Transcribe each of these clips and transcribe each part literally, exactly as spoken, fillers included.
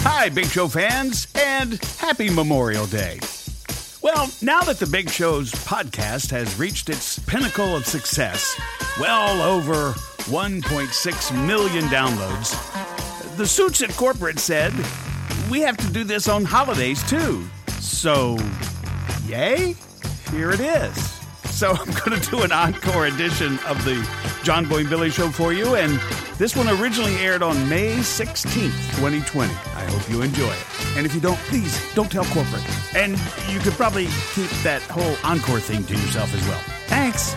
Hi, Big Show fans, and happy Memorial Day. Well, now that the Big Show's podcast has reached its pinnacle of success, well over one point six million downloads, the Suits at Corporate said, we have to do this on holidays too. So, yay? Here it is. So I'm going to do an encore edition of the John Boy and Billy Show for you, and this one originally aired on May sixteenth, twenty twenty. I hope you enjoy it. And if you don't, please don't tell corporate. And you could probably keep that whole encore thing to yourself as well. Thanks.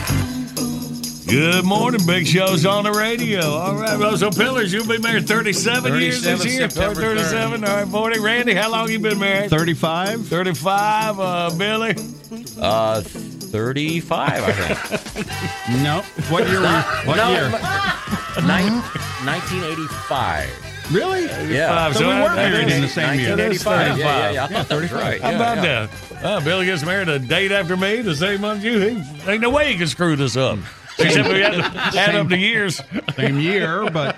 Good morning, Big Show's on the radio. All right, well, so Pillars, you'll be married thirty-seven years this year. September thirty-seven, all right, forty. Randy, how long you been married? thirty-five. thirty-five, uh, Billy? Uh, thirty-five, I think. No. What year? Were, what no, year? Nin- nineteen eighty-five. Really? Yeah. So, so we were married in the same year. nineteen eighty-five. Yeah, yeah, yeah. I thought that was right. How Yeah, about yeah. that? Uh, Billy gets married a date after me, the same month you. He, ain't no way he can screw this up. Except we had to add up the years. Same year, but...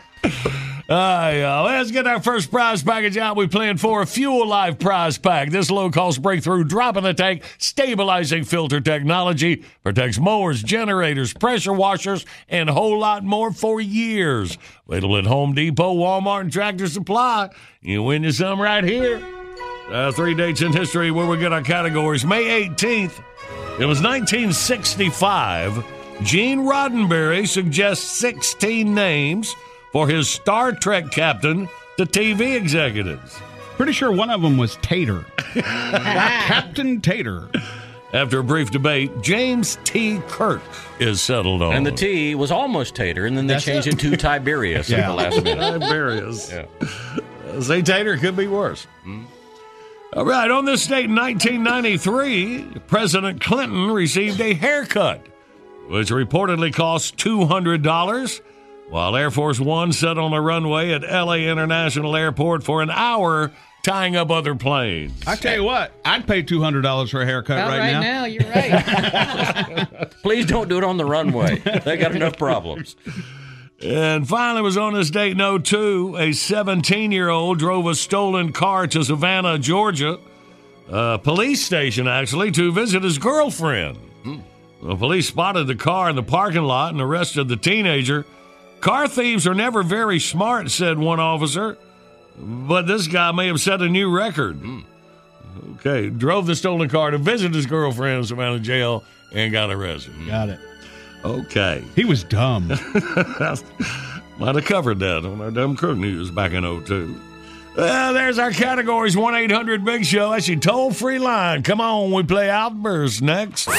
Uh, yeah. Let's get our first prize package out. We planned for a Fuel Life prize pack. This low-cost breakthrough drop-in-the-tank stabilizing filter technology protects mowers, generators, pressure washers, and a whole lot more for years. Available at Home Depot, Walmart, and Tractor Supply. You win you some right here. Uh, three dates in history where we get our categories. May eighteenth, it was nineteen sixty-five. Gene Roddenberry suggests sixteen names for his Star Trek captain to T V executives. Pretty sure one of them was Tater. Captain Tater. After a brief debate, James T. Kirk is settled on. And the T was almost Tater, and then they That's changed it. it to Tiberius at Yeah. the last minute. Tiberius. Yeah. Uh, Say Tater, could be worse. Mm. All right, on this date in nineteen ninety-three, President Clinton received a haircut, which reportedly cost two hundred dollars, while Air Force One sat on a runway at L A International Airport for an hour tying up other planes. I tell you what, I'd pay two hundred dollars for a haircut About right, right now. now, you're right. Please don't do it on the runway. They got enough problems. And finally, it was on this date in oh two, a seventeen-year-old drove a stolen car to Savannah, Georgia, a police station, actually, to visit his girlfriend. Hmm. The police spotted the car in the parking lot and arrested the teenager. Car thieves are never very smart, said one officer, but this guy may have set a new record. Hmm. Okay, drove the stolen car to visit his girlfriend in Savannah jail and got arrested. Got it. Okay. He was dumb. Might have covered that on our Dumb Crook News back in oh two. Well, there's our categories, one eight hundred big show. That's your toll-free line. Come on, we play Outburst next.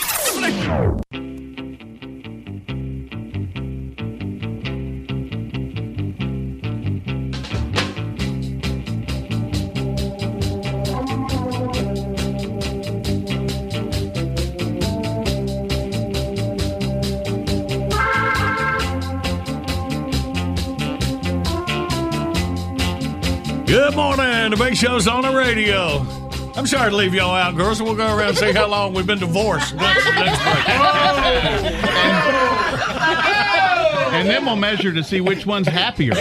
Good morning. The Big Show's on the radio. I'm sorry to leave y'all out, girls. So we'll go around and see how long we've been divorced. Next, next break. And then we'll measure to see which one's happier.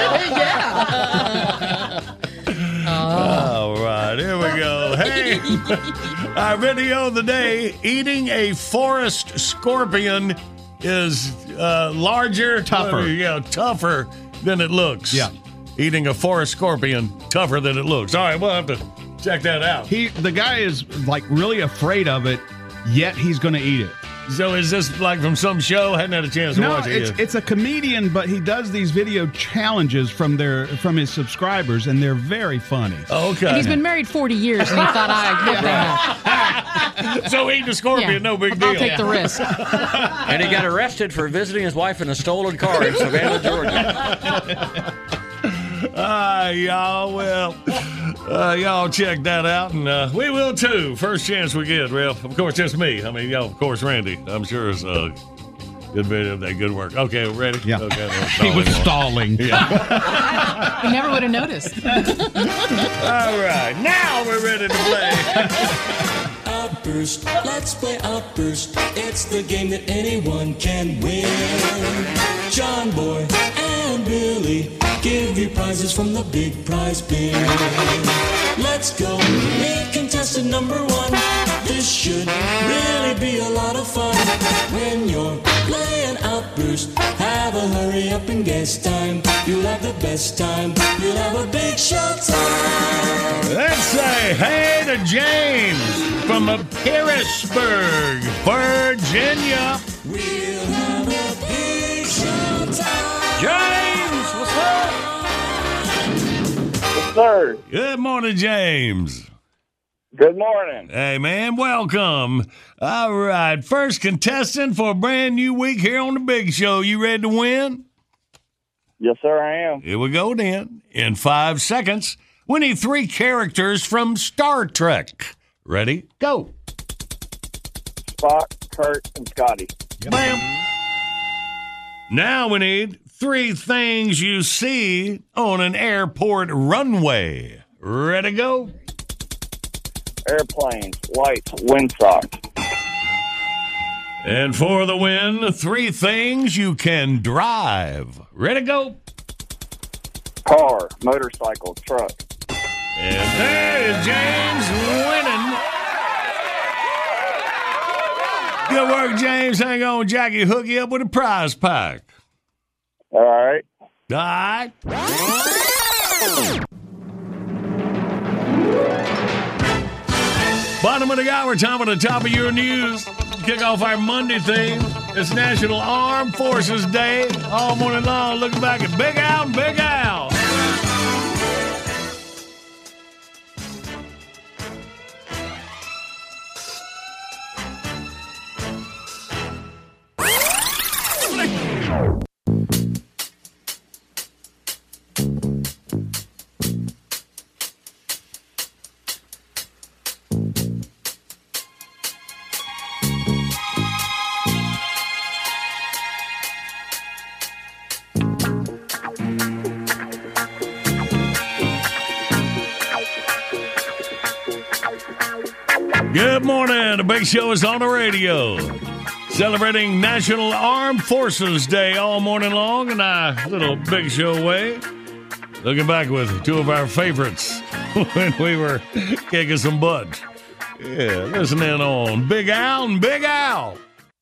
All right, here we go. Hey, our video of the day, eating a forest scorpion is uh, larger, Tougher. uh, yeah, tougher than it looks. Yeah. Eating a forest scorpion, tougher than it looks. All right, we'll have to check that out. He, the guy is like really afraid of it, yet he's going to eat it. So is this like from some show? I hadn't had a chance to No, watch it it's yet. it's a comedian, but he does these video challenges from their from his subscribers, and they're very funny. Okay. And he's been married forty years, and he thought I would so eating a scorpion, Yeah. no big deal. I'll take the risk. And he got arrested for visiting his wife in a stolen car in Savannah, Georgia. Ah, y'all, well, uh, y'all check that out, and uh, we will too. First chance we get. Well, of course, just me. I mean, y'all, of course, Randy. I'm sure it's uh, good video of that. Good work. Okay, ready? Yeah. Okay, He was stalling. Yeah. We never would have noticed. All right, now we're ready to play. Outburst, let's play Outburst. It's the game that anyone can win. John Boy and Billy give you prizes from the big prize bin. Let's go meet contestant number one. This should really be a lot of fun. When you're playing Outburst, have a hurry up and guess time. You'll have the best time. You'll have a big show time. Let's say hey to James from Pearisburg, Virginia. We'll have a big show time. James, what's up? Yes, sir. Good morning, James. Good morning. Hey, man, welcome. All right, first contestant for a brand new week here on the Big Show. You ready to win? Yes, sir, I am. Here we go then. In five seconds, we need three characters from Star Trek. Ready? Go. Spock, Kurt, and Scotty. Bam. Now we need three things you see on an airport runway. Ready? Go. Airplanes, lights, windsocks. And for the win, three things you can drive. Ready? Go. Car, motorcycle, truck. And there is James winning. Good work, James. Hang on, Jackie. Hook you up with a prize pack. All right. All right. Bottom of the hour, time at the top of your news. Kick off our Monday theme. It's National Armed Forces Day. All morning long, looking back at Big Al and Big Al. Good morning. The Big Show is on the radio. Celebrating National Armed Forces Day all morning long in our little Big Show way. Looking back with two of our favorites when we were kicking some butt. Yeah, listen in on Big Al and Big Al.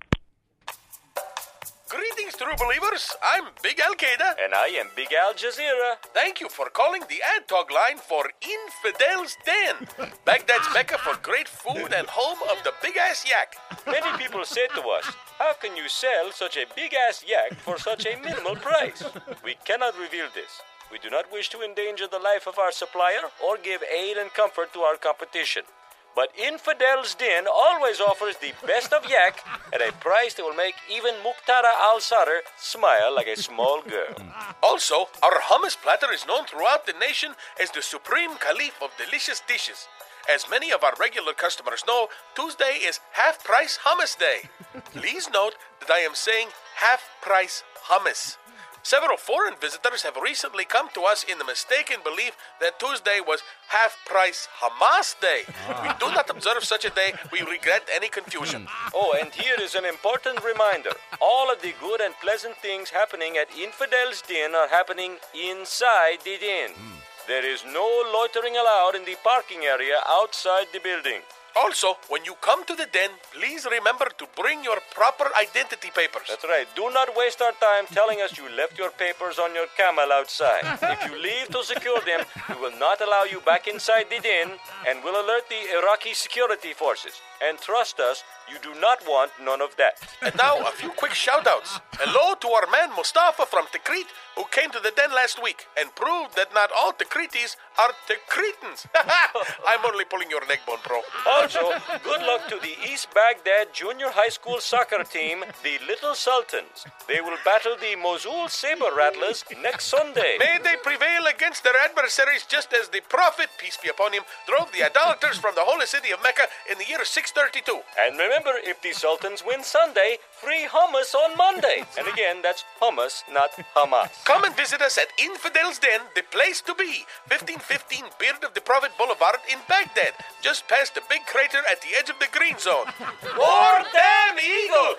Greetings, true believers. I'm Big Al Qaeda. And I am Big Al Jazeera. Thank you for calling the ad talk line for Infidel's Den, Baghdad's Mecca for great food and home of the big-ass yak. Many people say to us, how can you sell such a big-ass yak for such a minimal price? We cannot reveal this. We do not wish to endanger the life of our supplier or give aid and comfort to our competition. But Infidel's Den always offers the best of yak at a price that will make even Muqtada al-Sadr smile like a small girl. Also, our hummus platter is known throughout the nation as the supreme caliph of delicious dishes. As many of our regular customers know, Tuesday is half-price hummus day. Please note that I am saying half-price hummus. Several foreign visitors have recently come to us in the mistaken belief that Tuesday was half-price Hamas Day. We do not observe such a day. We regret any confusion. Oh, and here is an important reminder. All of the good and pleasant things happening at Infidel's Den are happening inside the den. There is no loitering allowed in the parking area outside the building. Also, when you come to the den, please remember to bring your proper identity papers. That's right. Do not waste our time telling us you left your papers on your camel outside. If you leave to secure them, we will not allow you back inside the den and will alert the Iraqi security forces. And trust us, you do not want none of that. And now, a few quick shout-outs. Hello to our man Mustafa from Tikrit, who came to the den last week and proved that not all Tikritis are Tikritans. I'm only pulling your neck bone, bro. Also, good luck to the East Baghdad Junior High School soccer team, the Little Sultans. They will battle the Mosul Saber Rattlers next Sunday. May they prevail against their adversaries just as the Prophet, peace be upon him, drove the idolaters from the holy city of Mecca in the year six thirty-two. And remember, if the Sultans win Sunday, free hummus on Monday. And again, that's hummus, not Hamas. Come and visit us at Infidel's Den, the place to be. fifteen fifteen Beard of the Prophet Boulevard in Baghdad, just past the big crater at the edge of the green zone. War damn eagle!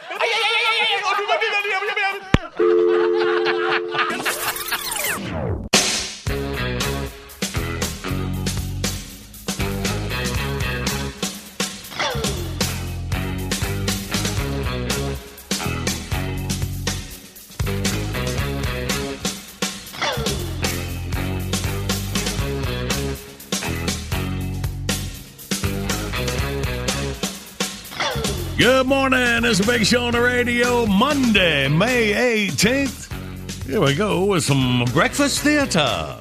Good morning. It's a big show on the radio. Monday, May eighteenth. Here we go with some breakfast theater.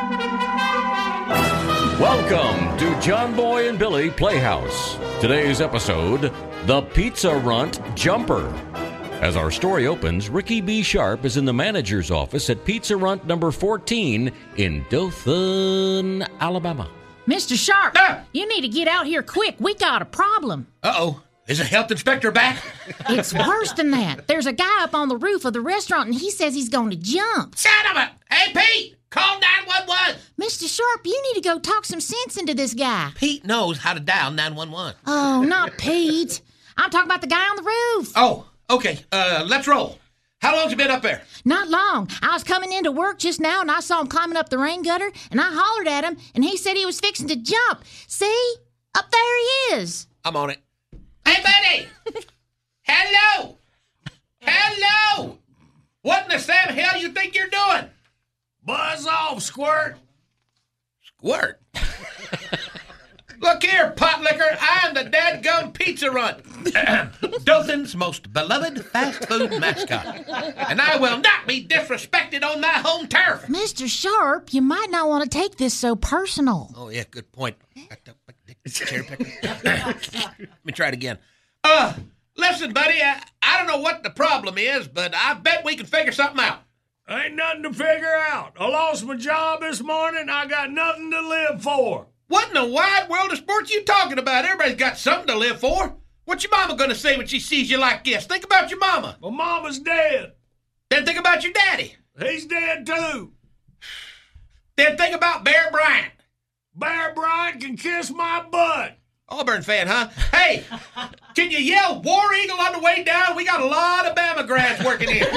Welcome to John Boy and Billy Playhouse. Today's episode, The Pizza Runt Jumper. As our story opens, Ricky B. Sharp is in the manager's office at Pizza Runt number fourteen in Dothan, Alabama. Mister Sharp, Ah! you need to get out here quick. We got a problem. Uh-oh. Is the health inspector back? It's worse than that. There's a guy up on the roof of the restaurant, and he says he's going to jump. Son of a... Hey, Pete! Call nine one one! Mister Sharp, you need to go talk some sense into this guy. Pete knows how to dial nine one one. Oh, not Pete. I'm talking about the guy on the roof. Oh, okay. Uh, let's roll. How long's he been up there? Not long. I was coming into work just now, and I saw him climbing up the rain gutter, and I hollered at him, and he said he was fixing to jump. See? Up there he is. I'm on it. Hey, buddy! Hello! Hello! What in the Sam hell you think you're doing? Buzz off, Squirt. Squirt? Look here, pot liquor. I am the dadgum Pizza Runt. Dothan's most beloved fast food mascot. And I will not be disrespected on my home turf. Mister Sharp, you might not want to take this so personal. Oh, yeah, good point. Cherry picker. Let me try it again. Uh, listen, buddy, I, I don't know what the problem is, but I bet we can figure something out. Ain't nothing to figure out. I lost my job this morning. I got nothing to live for. What in the wide world of sports you talking about? Everybody's got something to live for. What's your mama gonna say when she sees you like this? Think about your mama. My mama's dead. Then think about your daddy. He's dead too. Then think about Bear Bryant. Bear Bryant can kiss my butt. Auburn fan, huh? Hey, can you yell War Eagle on the way down? We got a lot of Bama grads working here.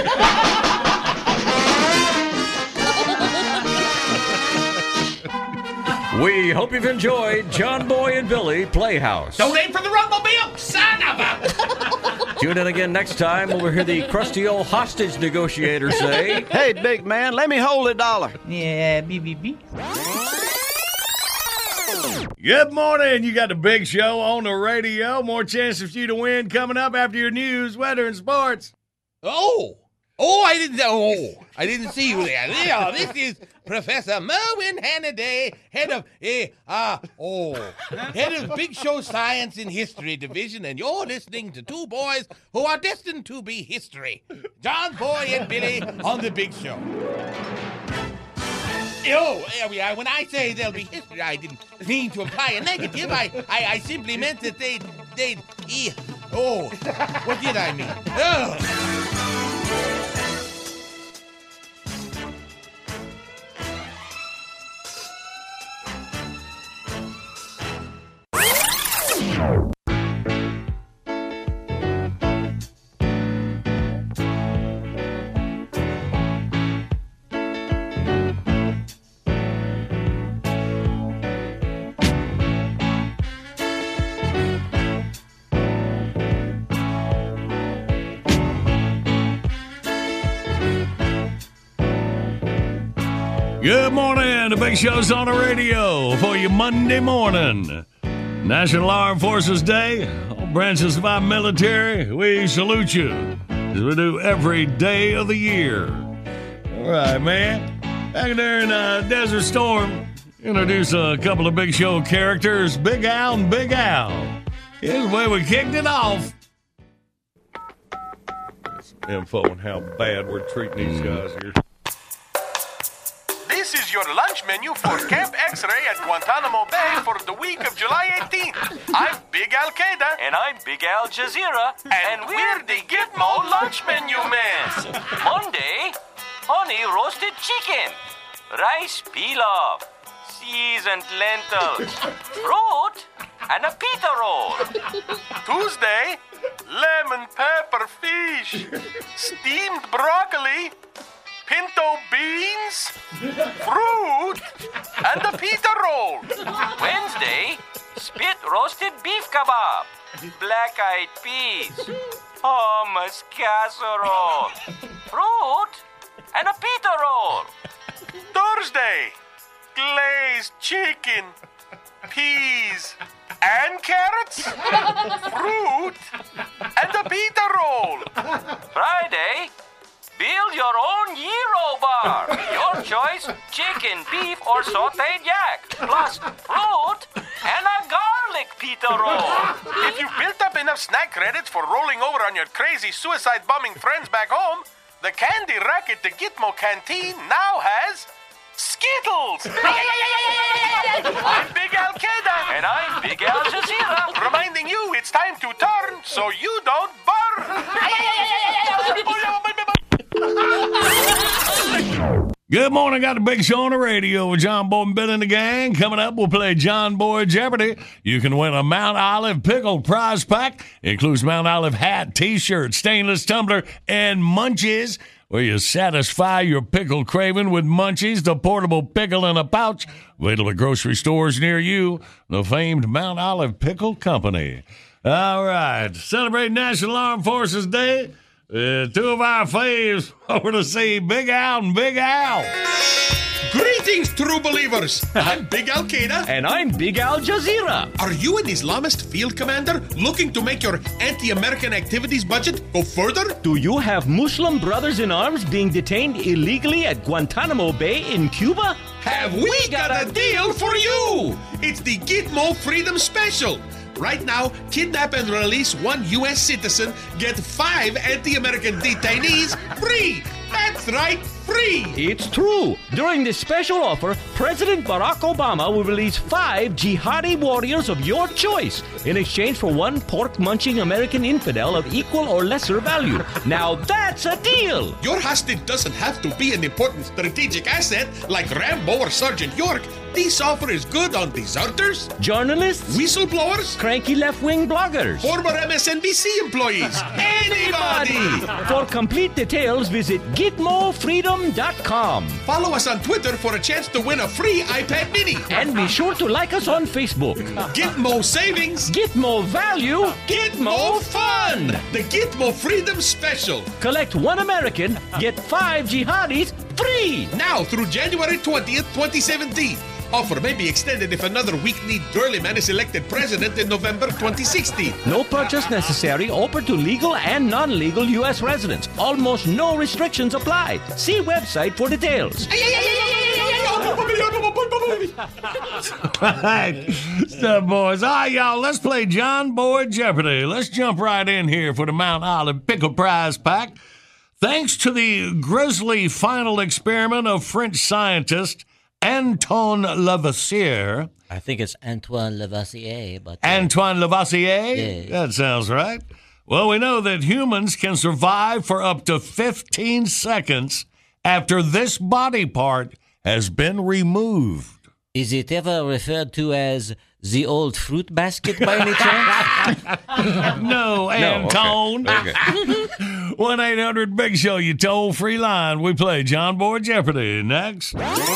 We hope you've enjoyed John Boy and Billy Playhouse. Don't aim for the Rumblemobile, son of a... Tune in again next time when we hear the crusty old hostage negotiator say, Hey, big man, let me hold a dollar. Yeah, B B B. Good morning. You got the big show on the radio. More chances for you to win coming up after your news, weather, and sports. Oh, oh, I didn't. Oh, I didn't see you there. Yeah, this is Professor Merwin Hannaday, head of eh, ah, oh, head of Big Show Science and History Division, and you're listening to two boys who are destined to be history, John Boy and Billy on the Big Show. Oh, there we are. When I say there'll be history, I didn't mean to imply a negative. I, I, I simply meant that they'd, they'd, eh, oh, what did I mean? Oh. Good morning. The big show's on the radio for you Monday morning. National Armed Forces Day. All branches of our military, we salute you as we do every day of the year. All right, man. Back there in uh, Desert Storm, introduce a couple of Big Show characters, Big Al and Big Al. Here's the way we kicked it off. Some info on how bad we're treating these guys here. This is your lunch menu for Camp X-Ray at Guantanamo Bay for the week of July eighteenth. I'm Big Al Qaeda. And I'm Big Al Jazeera. And, and we're the Gitmo lunch menu men. Monday, honey roasted chicken, rice pilaf, seasoned lentils, fruit, and a pita roll. Tuesday, lemon pepper fish, steamed broccoli, pinto beans, fruit, and a pita roll. Wednesday, spit roasted beef kebab, black-eyed peas, hummus casserole, fruit, and a pita roll. Thursday, glazed chicken, peas, and carrots, fruit, the pita roll. Friday, build your own gyro bar. Your choice, chicken, beef, or sauteed yak. Plus fruit and a garlic pita roll. If you've built up enough snack credits for rolling over on your crazy suicide bombing friends back home, the candy rack at the Gitmo Canteen now has Skittles. I'm Big Al Qaeda. And I'm Big Al Jazeera. Reminding you it's time to turn so you don't burn. Good morning. Got the Big Show on the radio with John Boy and Bill and the gang. Coming up, we'll play John Boy Jeopardy. You can win a Mount Olive Pickle prize pack. Includes Mount Olive hat, T-shirt, stainless tumbler, and Munchies, where you satisfy your pickle craving with Munchies, the portable pickle in a pouch. Available at grocery stores near you. The famed Mount Olive Pickle Company. All right. Celebrating National Armed Forces Day. Uh, two of our faves over to see Big Al and Big Al. Greetings, true believers. I'm Big Al Qaeda. And I'm Big Al Jazeera. Are you an Islamist field commander looking to make your anti-American activities budget go further? Do you have Muslim brothers in arms being detained illegally at Guantanamo Bay in Cuba? Have we, we got, got a deal for you? It's the Gitmo Freedom Special. Right now, kidnap and release one U S citizen, get five anti-American detainees free. That's right, free. It's true. During this special offer, President Barack Obama will release five jihadi warriors of your choice in exchange for one pork-munching American infidel of equal or lesser value. Now that's a deal. Your hostage doesn't have to be an important strategic asset like Rambo or Sergeant York. This offer is good on deserters, journalists, whistleblowers, cranky left-wing bloggers, former M S N B C employees, anybody. For complete details, visit Gitmo Freedom dot com. Follow us on Twitter for a chance to win a free iPad mini. And be sure to like us on Facebook. Gitmo savings, Gitmo value, Gitmo fun. The Gitmo Freedom Special. Collect one American, get five jihadis free. Now through January twentieth, twenty seventeen. Offer may be extended if another weak-kneed girly man is elected president in November twenty sixteen. No purchase necessary. Open to legal and non-legal U S residents. Almost no restrictions apply. See website for details. All right, stuff, boys. All right, y'all, let's play John Boy Jeopardy. Let's jump right in here for the Mount Olive Pickle Prize Pack. Thanks to the grisly final experiment of French scientist Antoine Lavoisier. I think it's Antoine Lavoisier, but... Uh, Antoine Lavoisier? Yeah. That sounds right. Well, we know that humans can survive for up to fifteen seconds after this body part has been removed. Is it ever referred to as the old fruit basket by any chance? No, Antone. No, okay. Okay. one eight hundred big show, you toll-free line. We play John Boy Jeopardy. Next.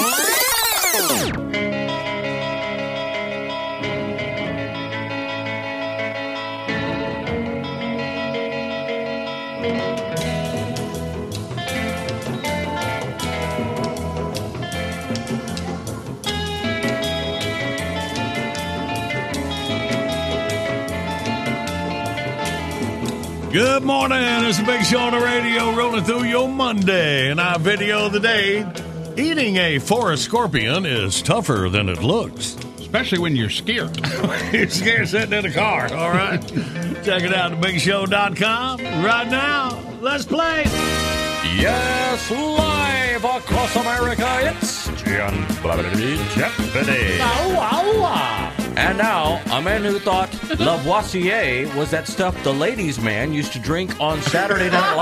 Good morning. It's a Big Show on the radio rolling through your Monday. And our video of the day, eating a forest scorpion is tougher than it looks. Especially when you're scared. You're scared sitting in a car, all right? Check it out at big show dot com. Right now, let's play. Yes, live across America, it's John Boy Jeopardy. And now, a man who thought Lavoisier was that stuff the ladies' man used to drink on Saturday Night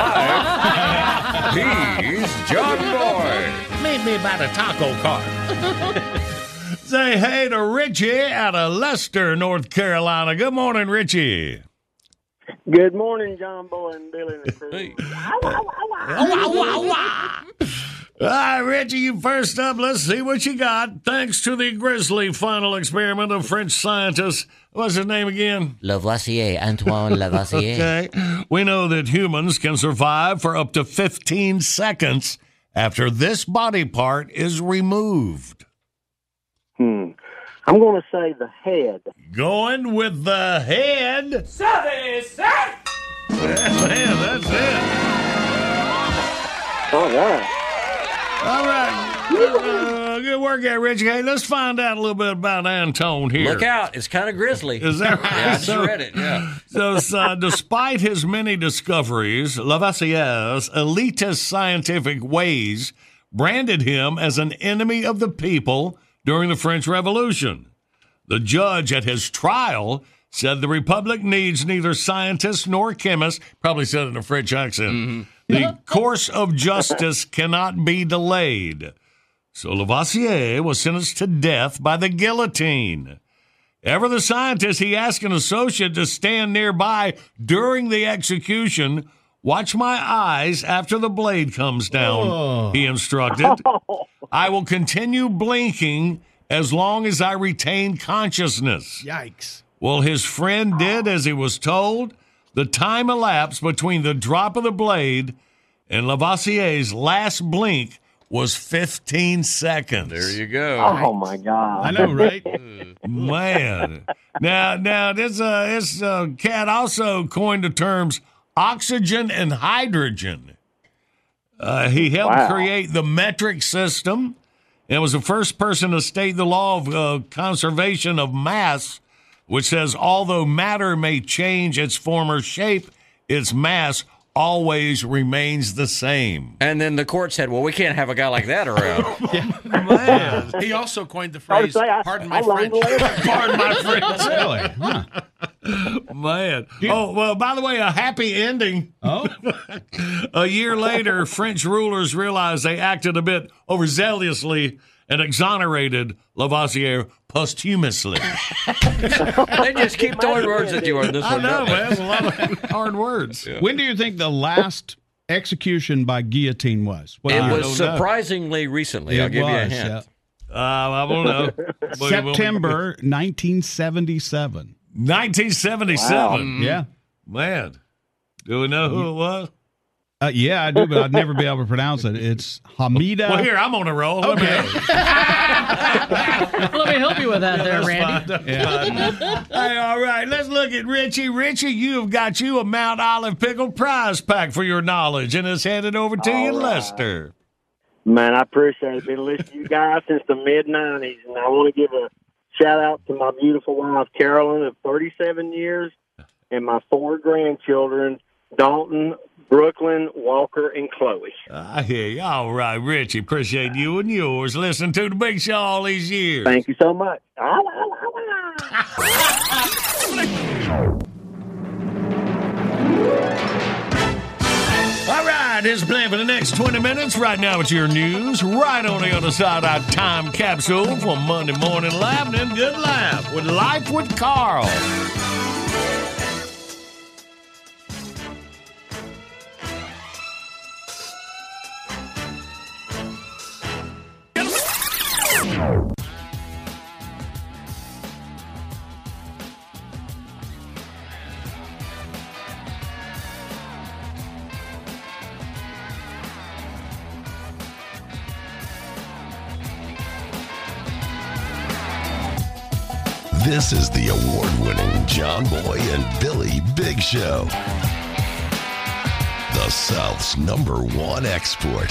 Live. He's John Boy. Meet me by the taco cart. Say hey to Richie out of Leicester, North Carolina. Good morning, Richie. Good morning, John Boy and Billy and the crew. Hey. All right, Richie, you first up. Let's see what you got. Thanks to the grisly final experiment of French scientist, what's his name again? Lavoisier, Antoine Lavoisier. Okay. We know that humans can survive for up to fifteen seconds after this body part is removed. Hmm. I'm going to say the head. Going with the head. Seven, seven. Man, that's it. All right. All right. Uh, good work there, Richie. Hey, let's find out a little bit about Antone here. Look out. It's kind of grisly. Is that right? Yeah, I just So- read it, yeah. So, uh, despite his many discoveries, Lavoisier's elitist scientific ways branded him as an enemy of the people during the French Revolution. The judge at his trial said the Republic needs neither scientists nor chemists, probably said it in a French accent. Mm-hmm. The course of justice cannot be delayed. So Lavoisier was sentenced to death by the guillotine. Ever the scientist, he asked an associate to stand nearby during the execution. Watch my eyes after the blade comes down, Oh. he instructed. I will continue blinking as long as I retain consciousness. Yikes. Well, his friend did as he was told. The time elapsed between the drop of the blade and Lavoisier's last blink was fifteen seconds. There you go. Oh, my God. I know, right? Man. Now, now this uh, this uh, cat also coined the terms oxygen and hydrogen. Uh, he helped Wow. create the metric system and was the first person to state the law of uh, conservation of mass, which says although matter may change its former shape, its mass always remains the same. And then the court said, well, we can't have a guy like that around. Man. He also coined the I phrase, say, I- pardon I my learned French. later. Pardon my French. Really? Huh. Man. Oh, well, by the way, a happy ending. Oh? A year later, French rulers realized they acted a bit overzealously and exonerated Lavoisier posthumously. They just keep throwing words at you on this I one. know, don't they? man. That's a lot of hard words. When do you think the last execution by guillotine was? What It year? was surprisingly recently. I'll It give you a was, hint. Uh, I don't know. But- September nineteen seventy-seven. nineteen seventy-seven. Wow. Yeah. Man. Do we know who it was? Uh, yeah, I do, but I'd never be able to pronounce it. It's Hamida. Well, here, I'm on a roll. Let me- Okay. Let me help you with that there, That's Randy. fine, that's fine. Hey, all right, let's look at Richie. Richie, you've got you a Mount Olive Pickle prize pack for your knowledge, and it's headed over to you, All right. Lester. Man, I appreciate it. Been listening to you guys since the mid nineties, and I want to give a shout out to my beautiful wife, Carolyn, of thirty-seven years, and my four grandchildren, Dalton, Brooklyn, Walker, and Chloe. I hear you. All right, Richie, appreciate you and yours. Listen to the Big Show all these years. Thank you so much. All right, here's the plan for the next twenty minutes. Right now, it's your news. Right on the other side, our time capsule for Monday Morning Laugh, and then Good Laugh with Life with Carl. This is the award-winning John Boy and Billy Big Show. The South's number one export.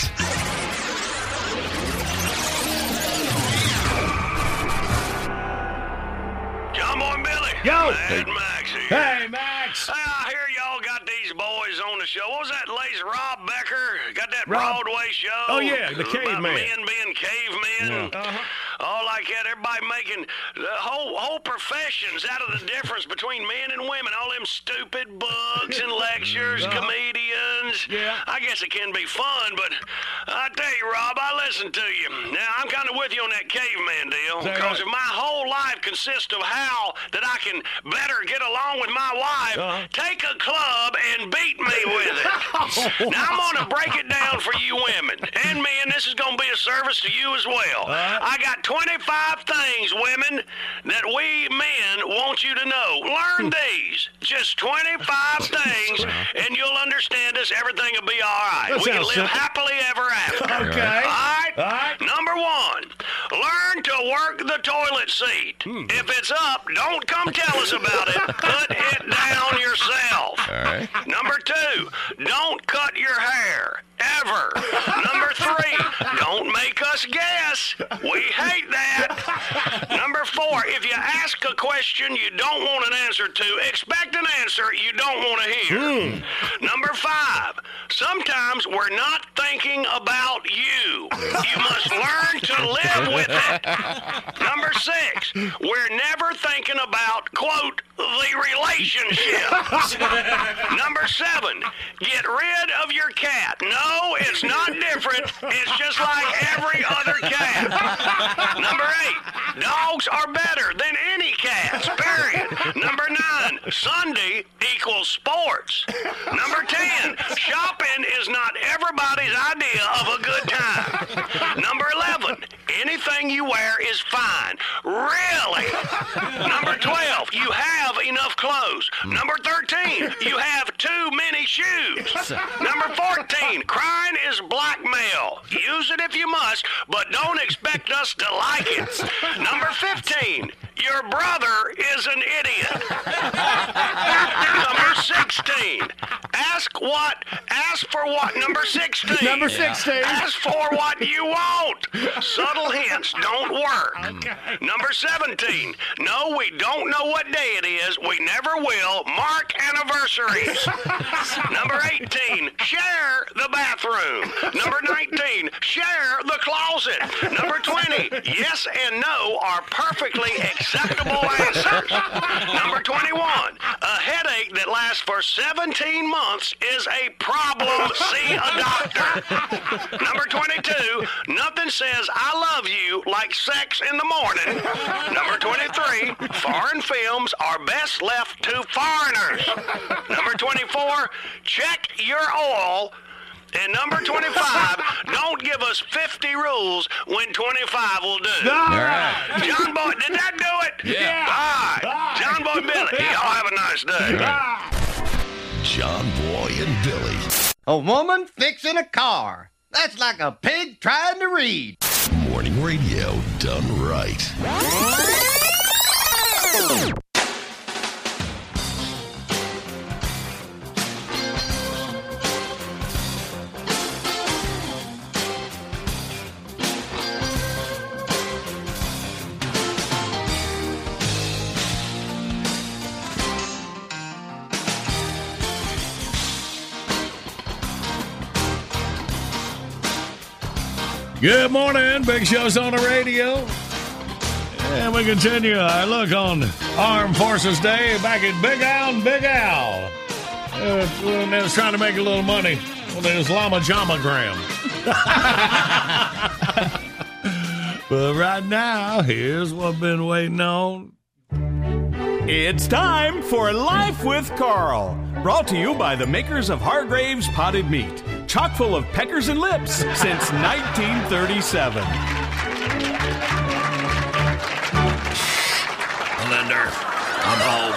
John Boy and Billy. Yo. Mad Max here. Hey, Max. Hey, I hear y'all got these boys on the show. What was that lace Rob Becker? Got that Rob- Broadway show? Oh, yeah, the About caveman. men being cavemen. Yeah. Uh-huh. All like that. Everybody making the whole whole professions out of the difference between men and women. All them stupid books and lectures, Uh-huh. comedians. Yeah. I guess it can be fun, but I tell you, Rob, I listen to you. Now, I'm kind of with you on that caveman deal. Is that Because right? if my whole life consists of how that I can better get along with my wife, Uh-huh. take a club and beat me with it. Now, I'm going to break it down for you women and men. This is going to be a service to you as well. right. I got twenty-five things, women, that we men want you to know. Learn these. Just twenty-five things, and you'll understand us. Everything will be all right. That we can sounds live simple. happily ever after. Okay. All right? All right. Number one, learn to work the toilet seat. If it's up, don't come tell us about it. Put it down yourself. All right. Number two, don't cut your hair. Ever. Number three, don't make us guess. We hate that. Number four, if you ask a question you don't want an answer to, expect an answer you don't want to hear. Mm. Number five, sometimes we're not thinking about you. You must learn to live with it. Number six, we're never thinking about, quote, the relationship. Number seven, get rid of your cat. No, it's not different. It's just like every other cat. Number eight, dogs are better than any cats, period. Number nine, Sunday equals sports. Number ten, shopping is not everybody's idea of a good time. Number eleven, anything you wear is fine. Really? Number twelve, you have enough clothes. Number thirteen, you have too many shoes. Number fourteen, crying is blackmail. Use it if you must, but don't expect us to like it. Number fifteen, your brother is an idiot. Number sixteen, ask what, ask for what, number sixteen. Number sixteen. Ask for what you want. Subtle hints don't work. Number seventeen, no, we don't know what day it is. We never will. Mark anniversaries. Number eighteen, share the bathroom. Number nineteen, share the closet. Number twenty, yes and no are perfectly acceptable answers. Number twenty-one, a headache that lasts for seventeen months is a problem. See a doctor. Number twenty-two, nothing says I love you like sex in the morning. Number twenty-three, foreign films are best left to foreigners. Number twenty-four, check your oil. And number twenty-five, don't give us fifty rules when twenty-five will do. All right. John Boy, did that do it? Yeah. All right. John Boy Billy, y'all have a nice day. John Boy and Billy. A woman fixing a car. That's like a pig trying to read. Morning radio done right. Good morning. Big Show's on the radio. And we continue our look on Armed Forces Day back at Big Al and Big Al. Uh, when they was trying to make a little money with his llama jamagram. But right now, here's what I've been waiting on. It's time for Life with Carl, brought to you by the makers of Hargrave's Potted Meat, chock full of peckers and lips since nineteen thirty-seven. Melinda, I'm home.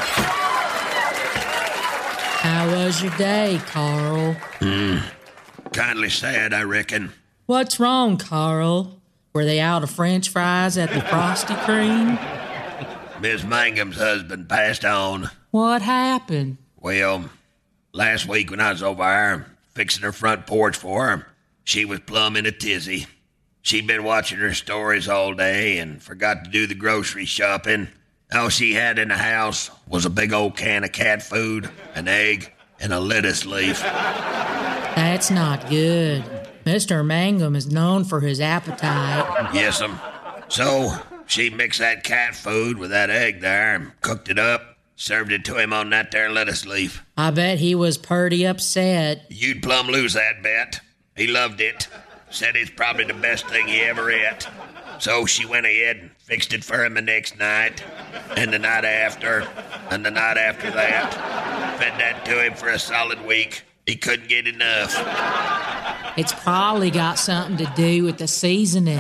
How was your day, Carl? Hmm. Kindly sad, I reckon. What's wrong, Carl? Were they out of French fries at the Frosty Cream? Miss Mangum's husband passed on. What happened? Well, last week when I was over there fixing her front porch for her, she was plumb in a tizzy. She'd been watching her stories all day and forgot to do the grocery shopping. All she had in the house was a big old can of cat food, an egg, and a lettuce leaf. That's not good. Mister Mangum is known for his appetite. Yes'm. So she mixed that cat food with that egg there and cooked it up, served it to him on that there lettuce leaf. I bet he was purty upset. You'd plumb lose that bet. He loved it. Said it's probably the best thing he ever ate. So she went ahead and fixed it for him the next night, and the night after, and the night after that. Fed that to him for a solid week. He couldn't get enough. It's probably got something to do with the seasoning.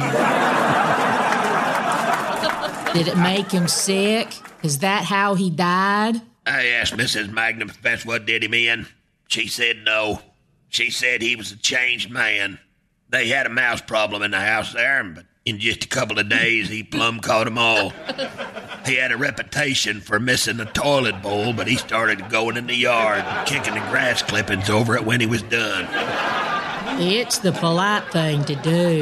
Did it make him sick? Is that how he died? I asked Missus Magnum if that's what did him in. She said no. She said he was a changed man. They had a mouse problem in the house there, but In just a couple of days, he plumb caught 'em all. He had a reputation for missing a toilet bowl, but he started going in the yard and kicking the grass clippings over it when he was done. It's the polite thing to do.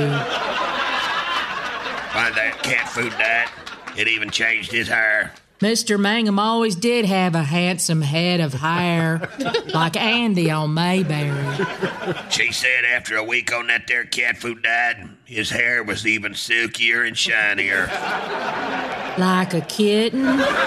Why, that cat food diet, it even changed his hair. Mister Mangum always did have a handsome head of hair, like Andy on Mayberry. She said after a week on that there cat food diet, his hair was even silkier and shinier. Like a kitten?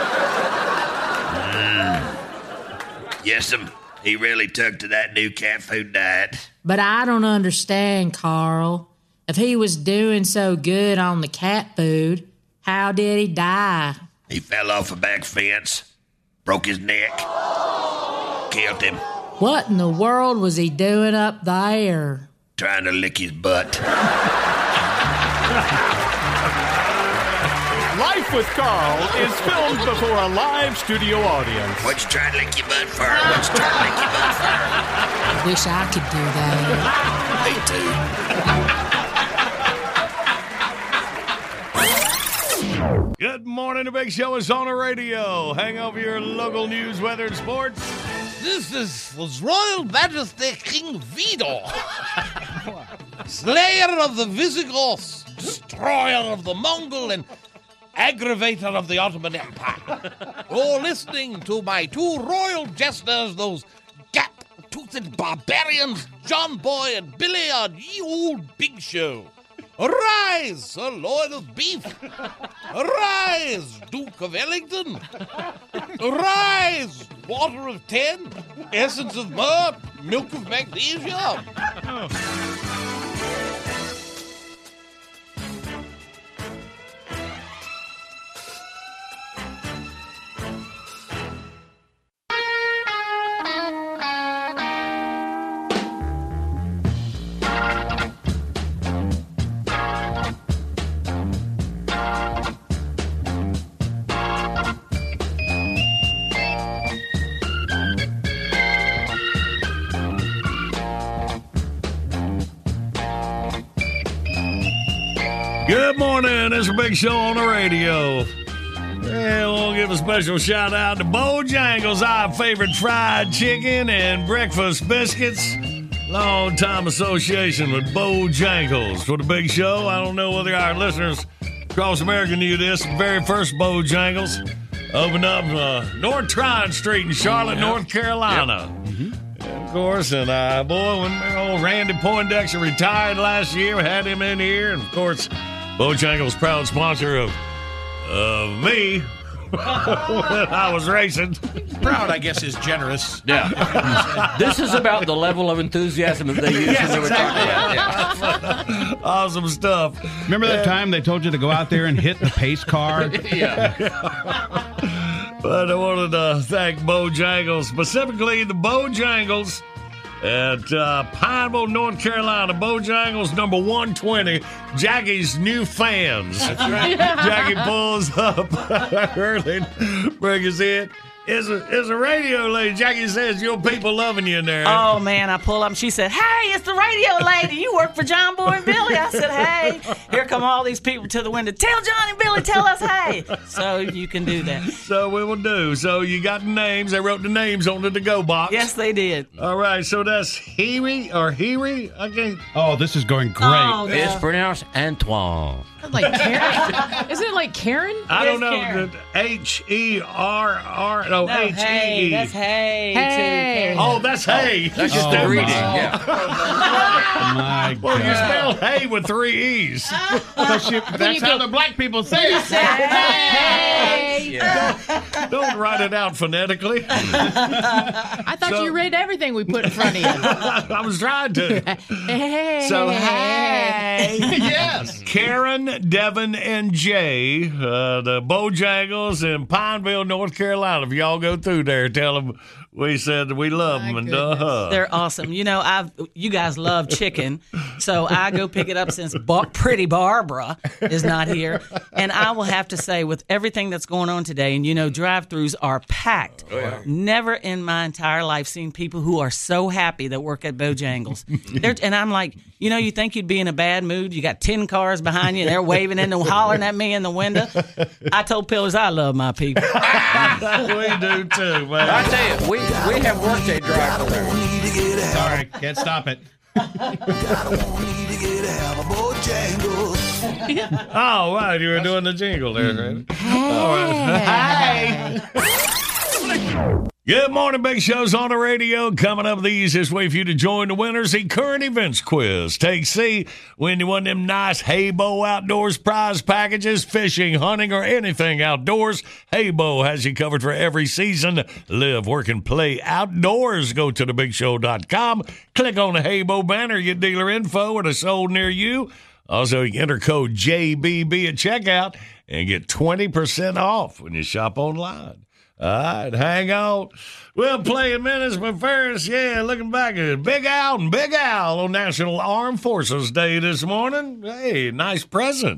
Mm. Yes'm, he really took to that new cat food diet. But I don't understand, Carl. If he was doing so good on the cat food, how did he die? He fell off a back fence, broke his neck, killed him. What in the world was he doing up there? Trying to lick his butt. Life with Carl is filmed before a live studio audience. What you trying to lick your butt for? What you trying to lick your butt for? I wish I could do that. Me too. Good morning, the Big Show is on the radio. Hang over your local news, weather, and sports. This is His Royal Majesty King Vidor, slayer of the Visigoths, destroyer of the Mongol, and aggravator of the Ottoman Empire. You're listening to my two royal jesters, those gap-toothed barbarians, John Boy and Billy, on Ye Old Big Show. Arise, sirloin of beef! Arise, Duke of Ellington! Arise, water of ten, essence of myrrh, milk of magnesia! Good morning. It's a Big Show on the radio. And we'll give a special shout out to Bojangles, our favorite fried chicken and breakfast biscuits. Long time association with Bojangles for the Big Show. I don't know whether our listeners across America knew this. The very first Bojangles opened up uh, North Tryon Street in Charlotte, Yeah. North Carolina. Yep. Mm-hmm. Of course, and uh, boy, when old Randy Poindexter retired last year, we had him in here, and of course, Bojangles, proud sponsor of of me when I was racing. Proud, I guess, is generous. Yeah. This is about the level of enthusiasm that they use Yes, when they were exactly. talking about. Yeah. Awesome stuff. Remember that time they told you to go out there and hit the pace car? Yeah. But I wanted to thank Bojangles, specifically the Bojangles at uh, Pineville, North Carolina. Bojangles number one twenty, Jackie's new fans. That's right. Jackie pulls up early, brings in. It's a, it's a radio lady. Jackie says your people loving you in there. Oh, man, I pull up and she said, hey, it's the radio lady. You work for John Boy and Billy. I said, hey. Here come all these people to the window. Tell John and Billy, tell us hey. So you can do that. So we will do. So you got the names. They wrote the names onto the go box. Yes, they did. All right, so that's Heary or Heary? I can't. Oh, this is going great. Oh, It's pronounced Antoine. Like Karen? Isn't it like Karen? I don't Yes, know. Karen. H E R R. No, No, H E hey, E. that's hey. Hey. Too, Oh, that's hey. That's just Oh, the greeting. my. Yeah. My Well, you God. spell hey with three E's. That's, you- that's how the black people say it. Hey. Yeah. Don't write it out phonetically. I thought So- you read everything we put in front of you. I was trying to. Hey. So, hey. Yes. Karen, Devin, and Jay, uh, the Bojangles in Pineville, North Carolina. If y'all go through there, tell them we said we love them. And uh, They're awesome. You know, I've you guys love chicken, so I go pick it up since Bar- Pretty Barbara is not here. And I will have to say, with everything that's going on today, and you know, drive-thrus are packed. Oh, yeah. Never in my entire life seen people who are so happy that work at Bojangles. They're- and I'm like, you know, you think you'd be in a bad mood. You got ten cars behind you, and they're waving and hollering at me in the window. I told Pillars I love my people. We do too, man. I tell you, we, we have worked a drive there. Sorry, can't stop it. Oh, wow, you were doing the jingle there, right? All right. Hey. Good morning, Big Show's on the radio. Coming up the easiest way for you to join the winners, the current events quiz. Take C, win you one of them nice Haybo Outdoors prize packages, fishing, hunting, or anything outdoors. Haybo has you covered for every season. Live, work, and play outdoors. Go to the big show dot com, click on the Haybo banner, get dealer info at a sold near you. Also, you can enter code J B B at checkout and get twenty percent off when you shop online. All right, hang on. We'll play in minutes, but first, yeah, looking back at Big Al and Big Al on National Armed Forces Day this morning. Hey, nice present.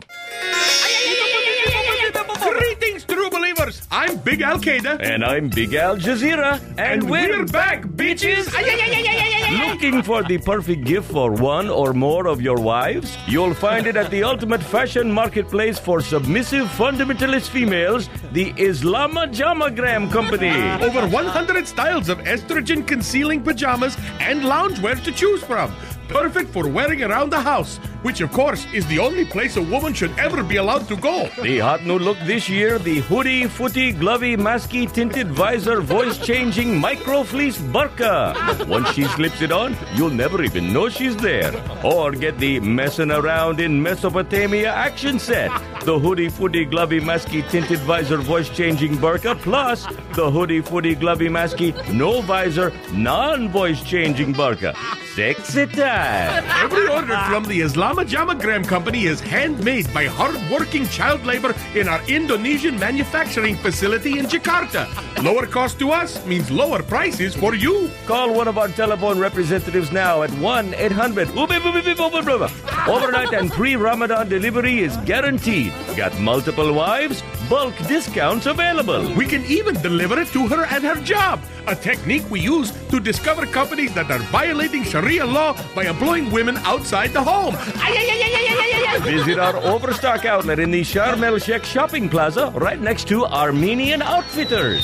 Greetings, true believers. I'm Big Al Qaeda. And I'm Big Al Jazeera. And, And we're, we're back, bitches. Looking for the perfect gift for one or more of your wives? You'll find it at the ultimate fashion marketplace for submissive fundamentalist females, the Islama Jamagram Company. Over one hundred styles of estrogen-concealing pajamas and loungewear to choose from. Perfect for wearing around the house, which of course is the only place a woman should ever be allowed to go. The hot new look this year, the hoodie, footy, glovey, masky, tinted visor, voice-changing micro fleece burqa. Once she slips it on, you'll never even know she's there. Or get the messing around in Mesopotamia action set. The hoodie, footy, glovey, masky, tinted visor, voice-changing burqa, plus the hoodie, footy, glovey, masky, no visor, non-voice-changing burqa. Sexy time. Every order from the Islama Jamagram Company is handmade by hard-working child labor in our Indonesian manufacturing facility in Jakarta. Lower cost to us means lower prices for you. Call one of our telephone representatives now at one eight hundred Overnight and pre-Ramadan delivery is guaranteed. Got multiple wives? Bulk discounts available. We can even deliver it to her at her job, a technique we use to discover companies that are violating Sharia law by employing women outside the home. Visit our Overstock outlet in the Sharm El Sheikh Shopping Plaza right next to Armenian Outfitters.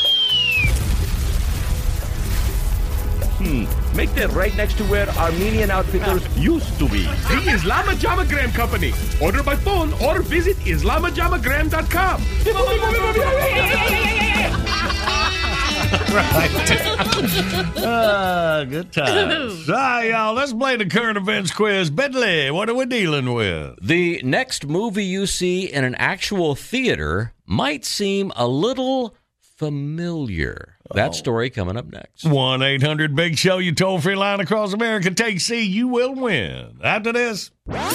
Hmm, make that right next to where Armenian Outfitters used to be. The Islama Jamagram Company. Order by phone or visit islama jamagram dot com. Ah, good times. All right, y'all, let's play the current events quiz. Bentley, what are we dealing with? The next movie you see in an actual theater might seem a little familiar. That story coming up next. one eight hundred big show, you toll-free line across America. Take C, you will win. After this.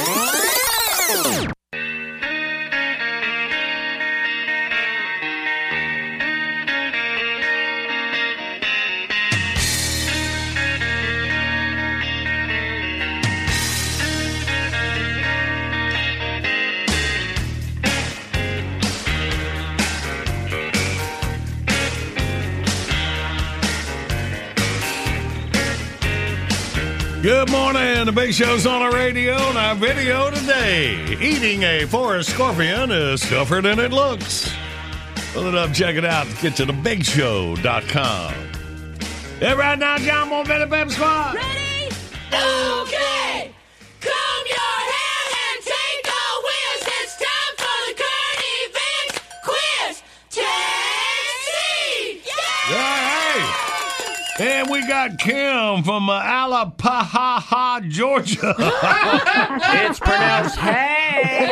Good morning. The Big Show's on the radio, and our video today. Eating a forest scorpion is tougher than it looks. Pull it up, check it out. Get to the big show dot com. Yeah, right now, John Boy Billy Pep Squad. Ready? Okay. Comb your hair and take a whiz. It's time for the current event quiz. Taxi! Yeah, hey. And we got Kim from uh, Alapaha, Georgia. It's pronounced hey.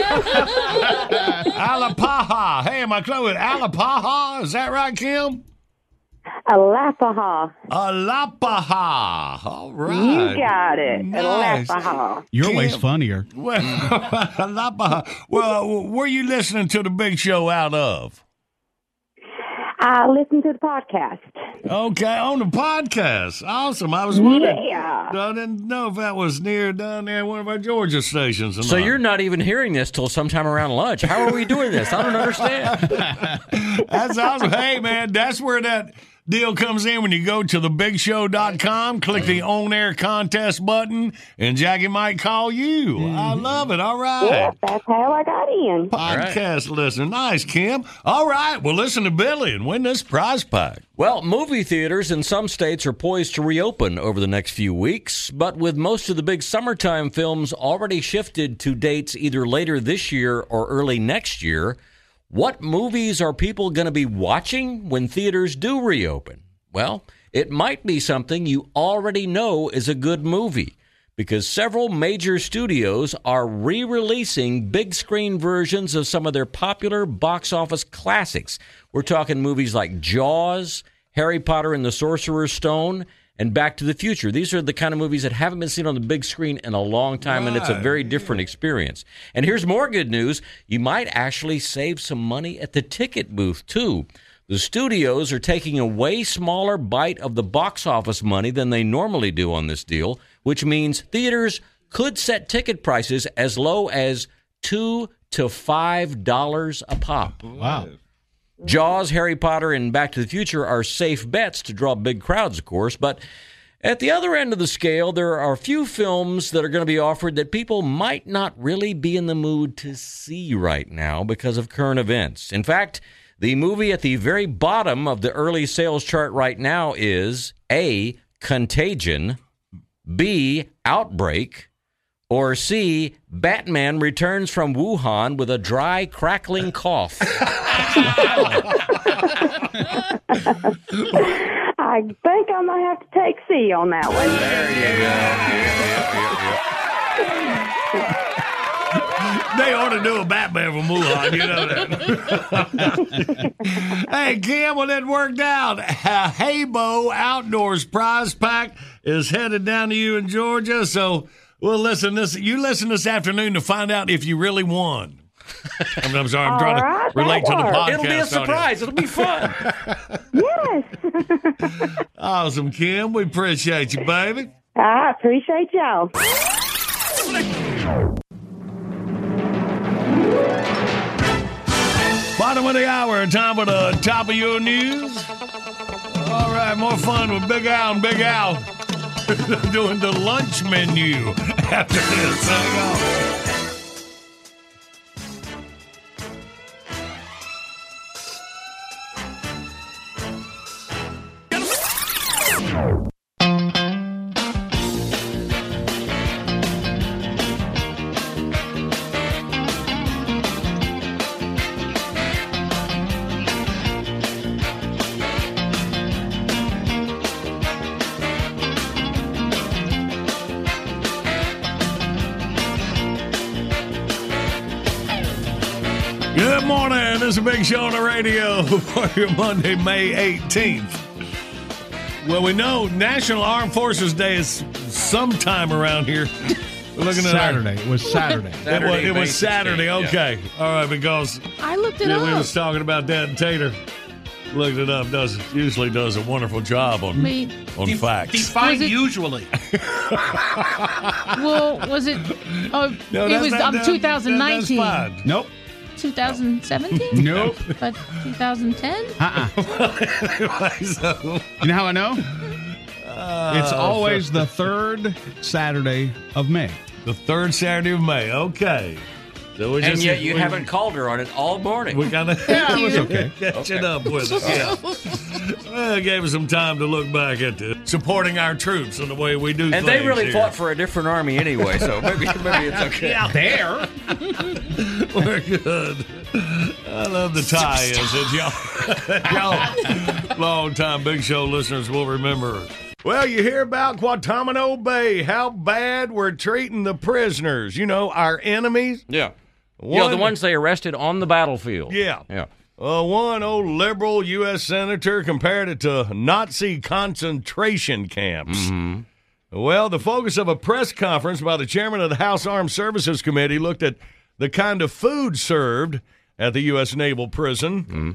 Alapaha. Hey, am I close with Alapaha? Is that right, Kim? Alapaha. Alapaha. All right. You got it. Nice. Alapaha. Your way's funnier. Well, Alapaha. Well, where are you listening to the Big Show out of? I I listen to the podcast. Okay, on the podcast. Awesome. I was wondering. Yeah. I didn't know if that was near down there at one of our Georgia stations. or So not. you're not even hearing this till sometime around lunch. How are we doing this? I don't understand. That's awesome. Hey, man, that's where that deal comes in when you go to the big show dot com, click the on-air contest button, and Jackie might call you. I love it. All right. Yeah, that's how I got in. Podcast listener. Nice, Kim. All right. Well, listen to Billy and win this prize pack. Well, movie theaters in some states are poised to reopen over the next few weeks, but with most of the big summertime films already shifted to dates either later this year or early next year, what movies are people going to be watching when theaters do reopen? Well, it might be something you already know is a good movie, because several major studios are re-releasing big-screen versions of some of their popular box office classics. We're talking movies like Jaws, Harry Potter and the Sorcerer's Stone, and Back to the Future. These are the kind of movies that haven't been seen on the big screen in a long time, right. And it's a very different experience. And here's more good news. You might actually save some money at the ticket booth, too. The studios are taking a way smaller bite of the box office money than they normally do on this deal, which means theaters could set ticket prices as low as two to five dollars a pop. Wow. Jaws, Harry Potter, and Back to the Future are safe bets to draw big crowds, of course, but at the other end of the scale, there are a few films that are going to be offered that people might not really be in the mood to see right now because of current events. In fact, the movie at the very bottom of the early sales chart right now is A, Contagion, B, Outbreak, or C, Batman returns from Wuhan with a dry, crackling cough. I think I might have to take C on that one. There you go. Yeah, yeah, yeah, yeah. They ought to do a Batman from Wuhan, you know that. Hey, Kim, well, it worked out. Uh, Haybo Outdoors Prize Pack is headed down to you in Georgia, so we'll listen this. You listen this afternoon to find out if you really won. I'm, I'm sorry, I'm All trying right, to relate to the podcast. It'll be a surprise. It'll be fun. Yes. Awesome, Kim. We appreciate you, baby. I appreciate y'all. Bottom of the hour, time for the top of your news. All right, more fun with Big Al and Big Al doing the lunch menu after this. Hang on. Good morning. This is a Big Show on the radio for your Monday, May eighteenth. Well, we know National Armed Forces Day is sometime around here. We're looking at Saturday. It was Saturday. It was, it was Saturday. Okay. Yeah. All right, because I looked it yeah, up. we was talking about that, and Tater looked it up. Does usually does a wonderful job on Me. on De- facts. Define it- usually. Well, was it? Oh, No, it that's was not- um, that- twenty nineteen. That's fine. Nope. twenty seventeen? Nope. But twenty ten? Uh-uh. Anyway, so, You know how I know? uh, It's always the third Saturday of May. the third Saturday of May. Okay. So we And just, yet you we, haven't called her on it all morning. We kind of Yeah, it was okay. catching up with us. Yeah. Well, it gave us some time to look back at the supporting our troops and the way we do And things they really here. fought for a different army anyway, so maybe maybe it's okay. Out there. We're good. I love the tie-ins that y'all, y'all long-time Big Show listeners will remember. Well, you hear about Guantanamo Bay, how bad we're treating the prisoners. You know, our enemies. Yeah. One, You know, the ones they arrested on the battlefield. Yeah. Yeah. Uh, one old liberal U S senator compared it to Nazi concentration camps. Mm-hmm. Well, the focus of a press conference by the chairman of the House Armed Services Committee looked at the kind of food served at the U S Naval Prison. Mm-hmm.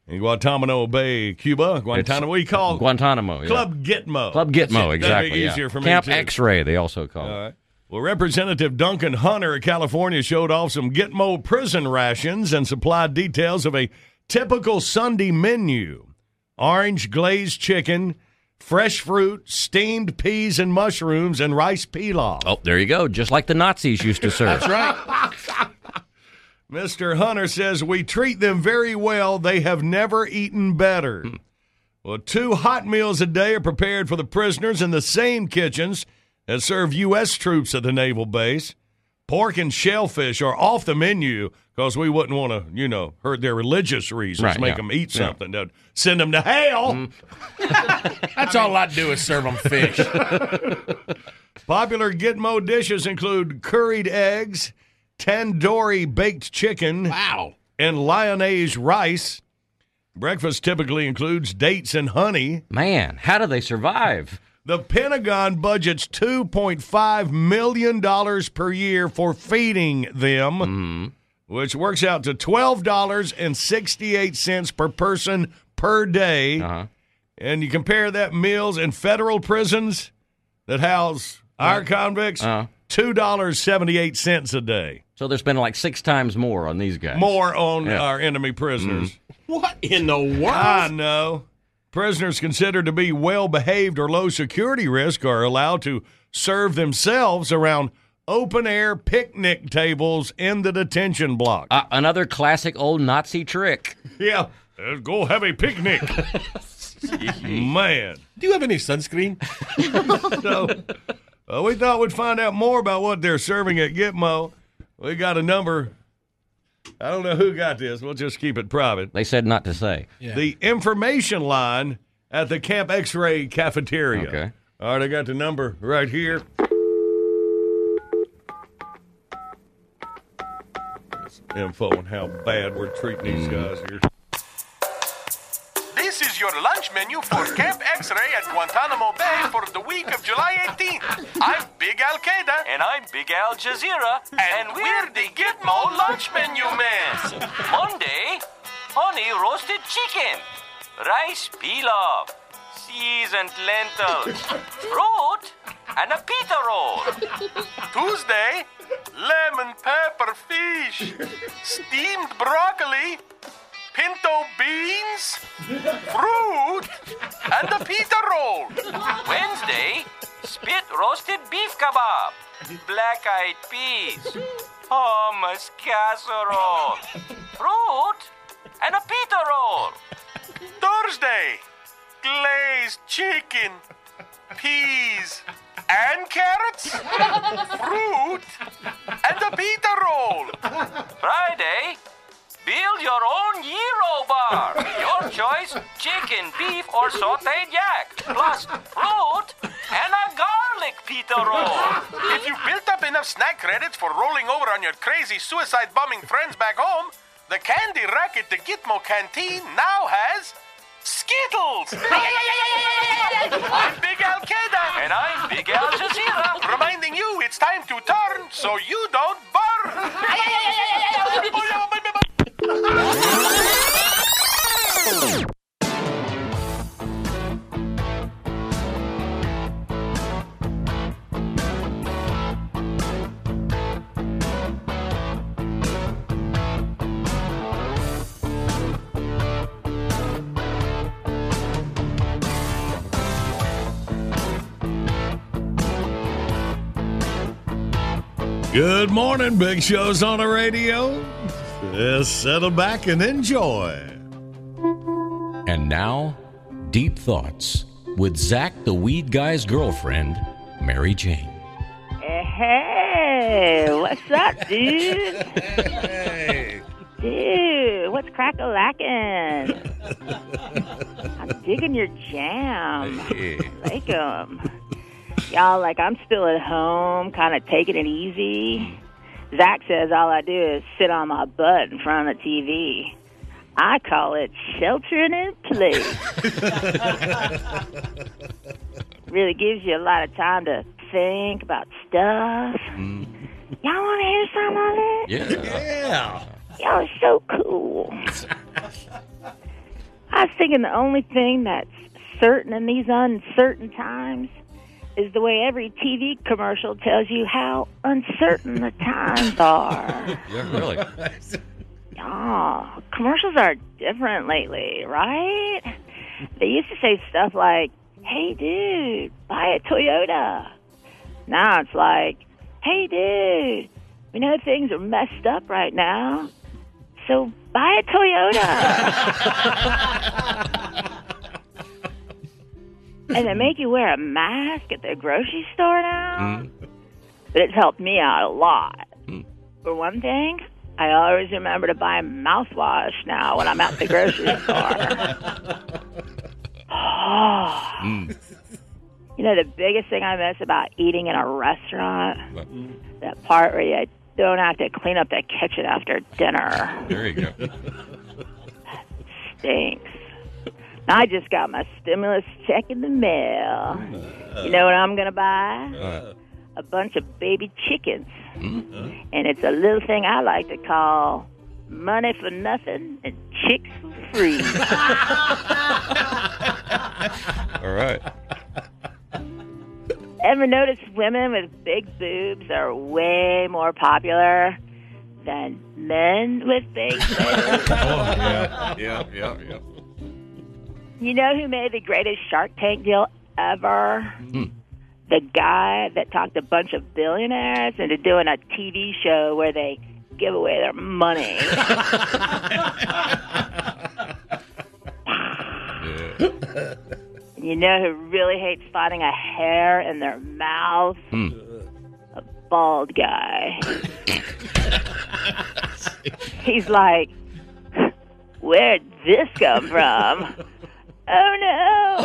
in Guantanamo Bay, Cuba. Guantanamo, what do you call Guantanamo. Yeah. Club Gitmo. Club Gitmo, exactly. That'd be yeah. easier for me, Camp too. X-Ray, they also call it. All right. Well, Representative Duncan Hunter of California showed off some Gitmo prison rations and supplied details of a typical Sunday menu. Orange glazed chicken, fresh fruit, steamed peas and mushrooms, and rice pilaf. Oh, there you go. Just like the Nazis used to serve. That's right. Mister Hunter says, we treat them very well. They have never eaten better. Well, two hot meals a day are prepared for the prisoners in the same kitchens that serve U S troops at the naval base. Pork and shellfish are off the menu because we wouldn't want to, you know, hurt their religious reasons, Right, make yeah. them eat Yeah. something. Don't send them to hell. Mm. That's all I'd do is serve them fish. Popular Gitmo dishes include curried eggs, tandoori baked chicken, wow, and lyonnaise rice. Breakfast typically includes dates and honey. Man, how do they survive? The Pentagon budgets two point five million dollars per year for feeding them, Mm-hmm. which works out to twelve dollars and sixty-eight cents per person per day. Uh-huh. And you compare that meals in federal prisons that house our convicts, Uh-huh. two dollars and seventy-eight cents a day. So they're spending like six times more on these guys. More on Yeah. our enemy prisoners. What in the world? I know. Prisoners considered to be well-behaved or low-security risk are allowed to serve themselves around open-air picnic tables in the detention block. Uh, another classic old Nazi trick. Yeah, let's go have a picnic. Man. Do you have any sunscreen? So, uh, we thought we'd find out more about what they're serving at Gitmo. We got a number. I don't know who got this. We'll just keep it private. They said not to say. Yeah. The information line at the Camp X-Ray cafeteria. Okay. All right, I got the number right here. This info on how bad we're treating these guys here. This is your lunch menu for Camp X-Ray at Guantanamo Bay for the week of July eighteenth. I'm Big Al Qaeda. And I'm Big Al Jazeera. And we're the Gitmo lunch menu men. Monday, honey roasted chicken, rice pilaf, seasoned lentils, fruit, and a pita roll. Tuesday, lemon pepper fish, steamed broccoli, pinto beans, fruit, and a pita roll. Wednesday, spit roasted beef kebab, black-eyed peas, hummus casserole, fruit, and a pita roll. Thursday, glazed chicken, peas, and carrots, fruit, and a pita roll. Friday, build your own gyro bar. Your choice, chicken, beef, or sauteed yak. Plus fruit and a garlic pita roll. If you built up enough snack credits for rolling over on your crazy suicide bombing friends back home, the candy rack at the Gitmo canteen now has Skittles. I'm Big Al Qaeda. And I'm Big Al Jazeera. Reminding you it's time to turn so you don't burn. Good morning, Big Show's on the radio. Just settle back and enjoy. And now, Deep Thoughts with Zach the Weed Guy's girlfriend, Mary Jane. Hey, what's up, dude? Hey. Dude, what's crack-a-lackin'? I'm digging your jam. Hey. Like 'em. Y'all, like, I'm still at home, kind of taking it easy. Zach says all I do is sit on my butt in front of the T V. I call it sheltering in place. Really gives you a lot of time to think about stuff. Mm. Y'all want to hear some of it? Yeah. Yeah. Y'all are so cool. I was thinking the only thing that's certain in these uncertain times is the way every T V commercial tells you how uncertain the times are. Yeah, really. Oh, commercials are different lately, right? They used to say stuff like, hey, dude, buy a Toyota. Now it's like, hey, dude, we know things are messed up right now, so buy a Toyota. And they make you wear a mask at the grocery store now. Mm. But it's helped me out a lot. Mm. For one thing, I always remember to buy mouthwash now when I'm at the grocery store. Oh. Mm. You know, the biggest thing I miss about eating in a restaurant? That part where you don't have to clean up the kitchen after dinner. There you go. Stinks. I just got my stimulus check in the mail. You know what I'm going to buy? Uh, A bunch of baby chickens. mm. And it's a little thing I like to call money for nothing and chicks for free. All right. Ever notice women with big boobs are way more popular than men with big boobs? Oh, yeah, yeah, yeah, yeah. You know who made the greatest Shark Tank deal ever? Hmm. The guy that talked a bunch of billionaires into doing a T V show where they give away their money. Yeah. You know who really hates finding a hair in their mouth? Hmm. A bald guy. He's like, where'd this come from? Oh, no.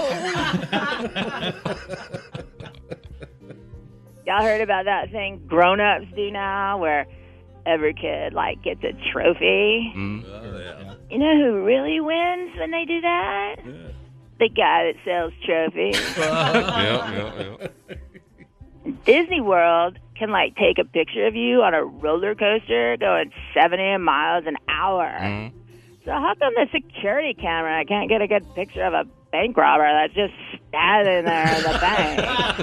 Y'all heard about that thing grown-ups do now where every kid, like, gets a trophy? Mm. Oh, yeah. You know who really wins when they do that? Yeah. The guy that sells trophies. yeah, yeah, yeah. Disney World can, like, take a picture of you on a roller coaster going seventy miles an hour. Mm. So how come the security camera can't get a good picture of a bank robber that's just standing there in the bank?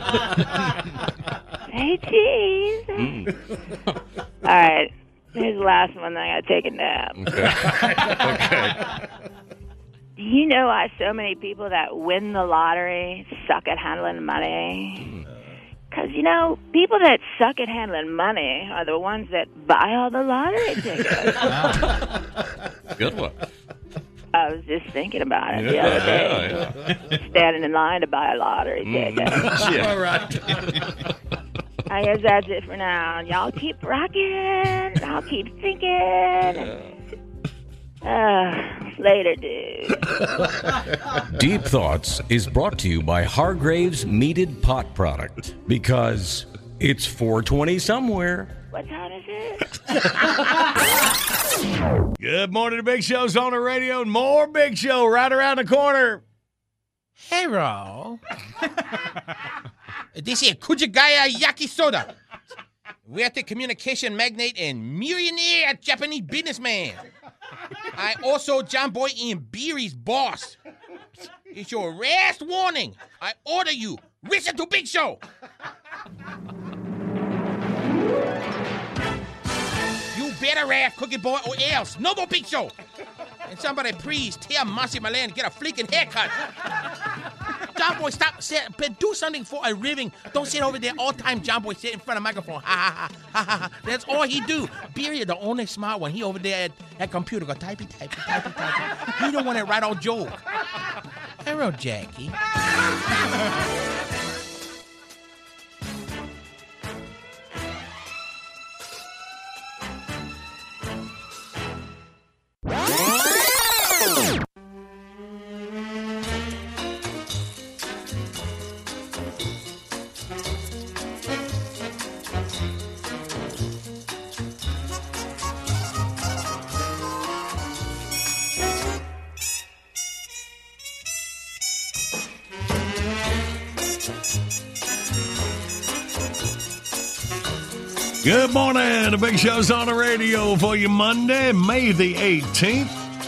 Hey, cheese. Mm. All right. Here's the last one, then I got to take a nap. Okay. Okay. Do you know why so many people that win the lottery suck at handling money? Because, you know, people that suck at handling money are the ones that buy all the lottery tickets. Good one. I was just thinking about it the Yeah, other day. yeah, yeah. Standing in line to buy a lottery Mm. ticket. Yeah. All right. I guess that's it for now. Y'all keep rocking. I'll keep thinking. Uh, later, dude. Deep Thoughts is brought to you by Hargrave's Meated Pot Product because it's four twenty somewhere. What time is it? Good morning, the Big Show's on the radio, and more Big Show right around the corner. Hello. This is Kujagaya Yakisoda. We're the communication magnate and millionaire Japanese businessman. I also John Boy Ian Beery's boss. It's your last warning. I order you, listen to Big Show. You better rap, Cookie Boy, or else no more Big Show. And somebody please tell Marcy Milan to get a freaking haircut. John Boy, stop. Say, but do something for a living. Don't sit over there all the time. John Boy sit in front of the microphone. Ha ha ha ha ha. That's all he do. Beery, the only smart one. He over there at that computer go typey typey typey typey. He don't want to write all joke. Hello, Jackie. Good morning. The Big Show's on the radio for you Monday, May the eighteenth.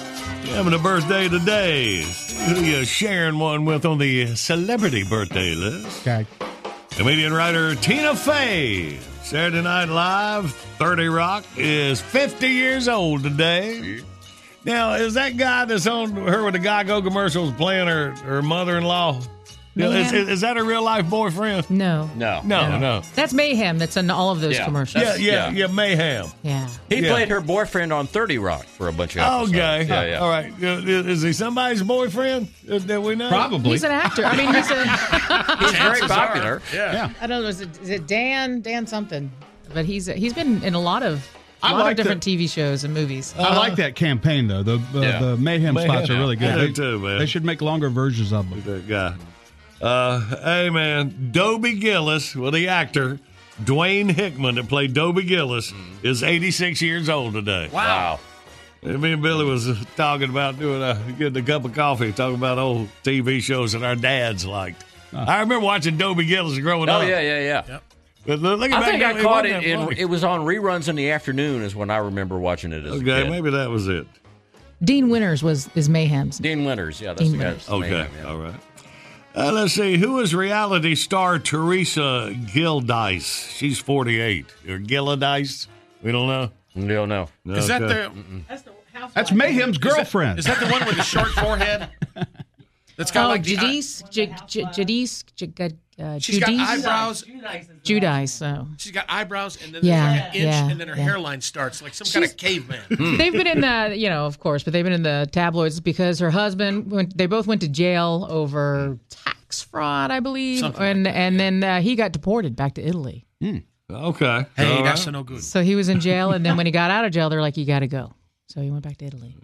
having a birthday today. Who you sharing one with on the celebrity birthday list? Okay. Comedian writer Tina Fey. Saturday Night Live, thirty Rock, is fifty years old today. Now, is that guy that's on her with the Geico commercials playing her, her mother-in-law? You know, is, is that a real-life boyfriend? No. No. No, no. no. That's Mayhem that's in all of those Yeah, commercials. Yeah, yeah, yeah, Mayhem. Yeah. He Yeah. played her boyfriend on thirty Rock for a bunch of episodes. Okay. Yeah, yeah. All right. Uh, Is he somebody's boyfriend uh, that we know? Probably. He's an actor. I mean, he's a. He's very popular. Yeah. yeah. I don't know. Is it, is it Dan? Dan something? But he's he's been in a lot of a I lot like of different the- T V shows and movies. I like that campaign, though. The uh, Yeah. the Mayhem, Mayhem. spots are really good. I do they, too, man. they should make longer versions of them. That guy. Uh, hey, man, Dobie Gillis, well, the actor, Dwayne Hickman, that played Dobie Gillis, is eighty-six years old today. Wow. And me and Billy was uh, talking about doing a, getting a cup of coffee, talking about old T V shows that our dads liked. I remember watching Dobie Gillis growing Oh, up. yeah, yeah, yeah. But look, look I back think at I caught wasn't it that in, funny. it was on reruns in the afternoon is when I remember watching it as a Okay, kid. maybe that was it. Dean Winters was is Mayhem's. Dean Winters, yeah, that's Dean the guy. Winters. that's Okay, Mayhem, yeah. all right. Uh, let's see. Who is reality star Teresa Gildice? She's forty-eight. Or Gildice? We don't know. We don't know. Is that Okay. the That's Mayhem's is that- girlfriend. Is that the one with the short forehead? That's got Oh, like the eye- Jadis, J- J- Jadis, J- uh, She's got Judice? eyebrows. Judice. So She's got eyebrows, and then Yeah, there's like an inch, yeah, and then her yeah. hairline starts like some kind of caveman. they've been in the, you know, of course, but they've been in the tabloids because her husband went. They both went to jail over tax fraud, I believe, Something and and then uh, he got deported back to Italy. Okay. Hey, All that's right. no good. So he was in jail, and then when he got out of jail, they're like, "You got to go." So he went back to Italy.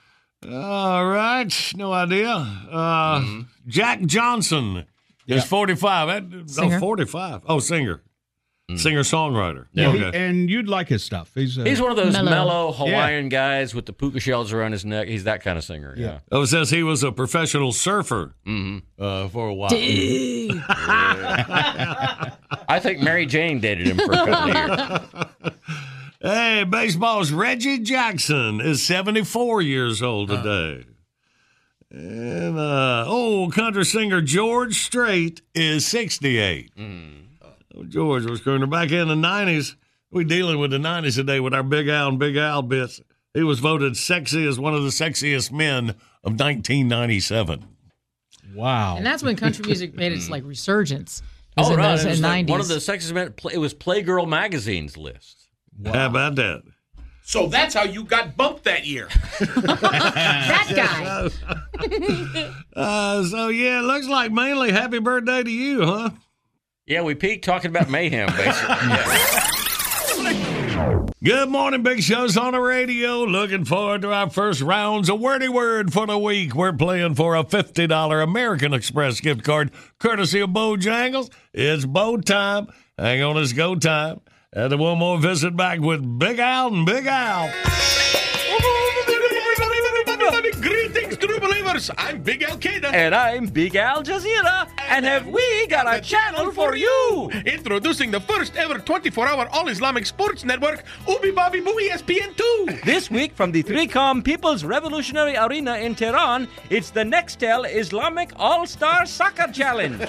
All right. No idea. Uh, Jack Johnson is forty-five. That, Singer. oh, forty-five. Oh, singer. Singer-songwriter. Yeah, he- Okay. and you'd like his stuff. He's uh, He's one of those Mellow. mellow, Hawaiian guys with the puka shells around his neck. He's that kind of singer. Yeah. Oh, it says he was a professional surfer uh, for a while. I think Mary Jane dated him for a couple of years. Hey, baseball's Reggie Jackson is seventy-four years old today. And, uh, oh, country singer George Strait is sixty-eight. Oh, George was crooner. Back in the nineties, we dealing with the nineties today with our Big Al and Big Al bits. He was voted sexy as one of the sexiest men of nineteen ninety-seven. wow. And that's when country music made its like resurgence. Was Oh, in right. those It was in like nineties. one of the sexiest men. It was Playgirl magazine's list. How about that? So that's how you got bumped that year. that guy. Uh, so, yeah, it looks like mainly happy birthday to you, huh? Yeah, we peaked talking about Mayhem, basically. Yeah. Good morning, Big Show's on the radio. Looking forward to our first rounds of Wordy Word for the week. We're playing for a fifty dollars American Express gift card, courtesy of Bojangles. It's Bo time. Hang on, it's go time. And then one more visit back with Big Al and Big Al. Greetings, true believers. I'm Big Al Qaeda. And I'm Big Al Jazeera. And have we got a channel for you? Introducing the first ever twenty-four hour all Islamic sports network, Ubi Bobby Boo E S P N two. This week from the three com People's Revolutionary Arena in Tehran, it's the Nextel Islamic All-Star Soccer Challenge.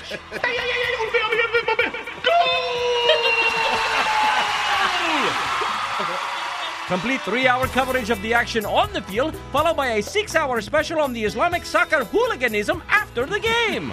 Complete three-hour coverage of the action on the field, followed by a six-hour special on the Islamic soccer hooliganism after the game.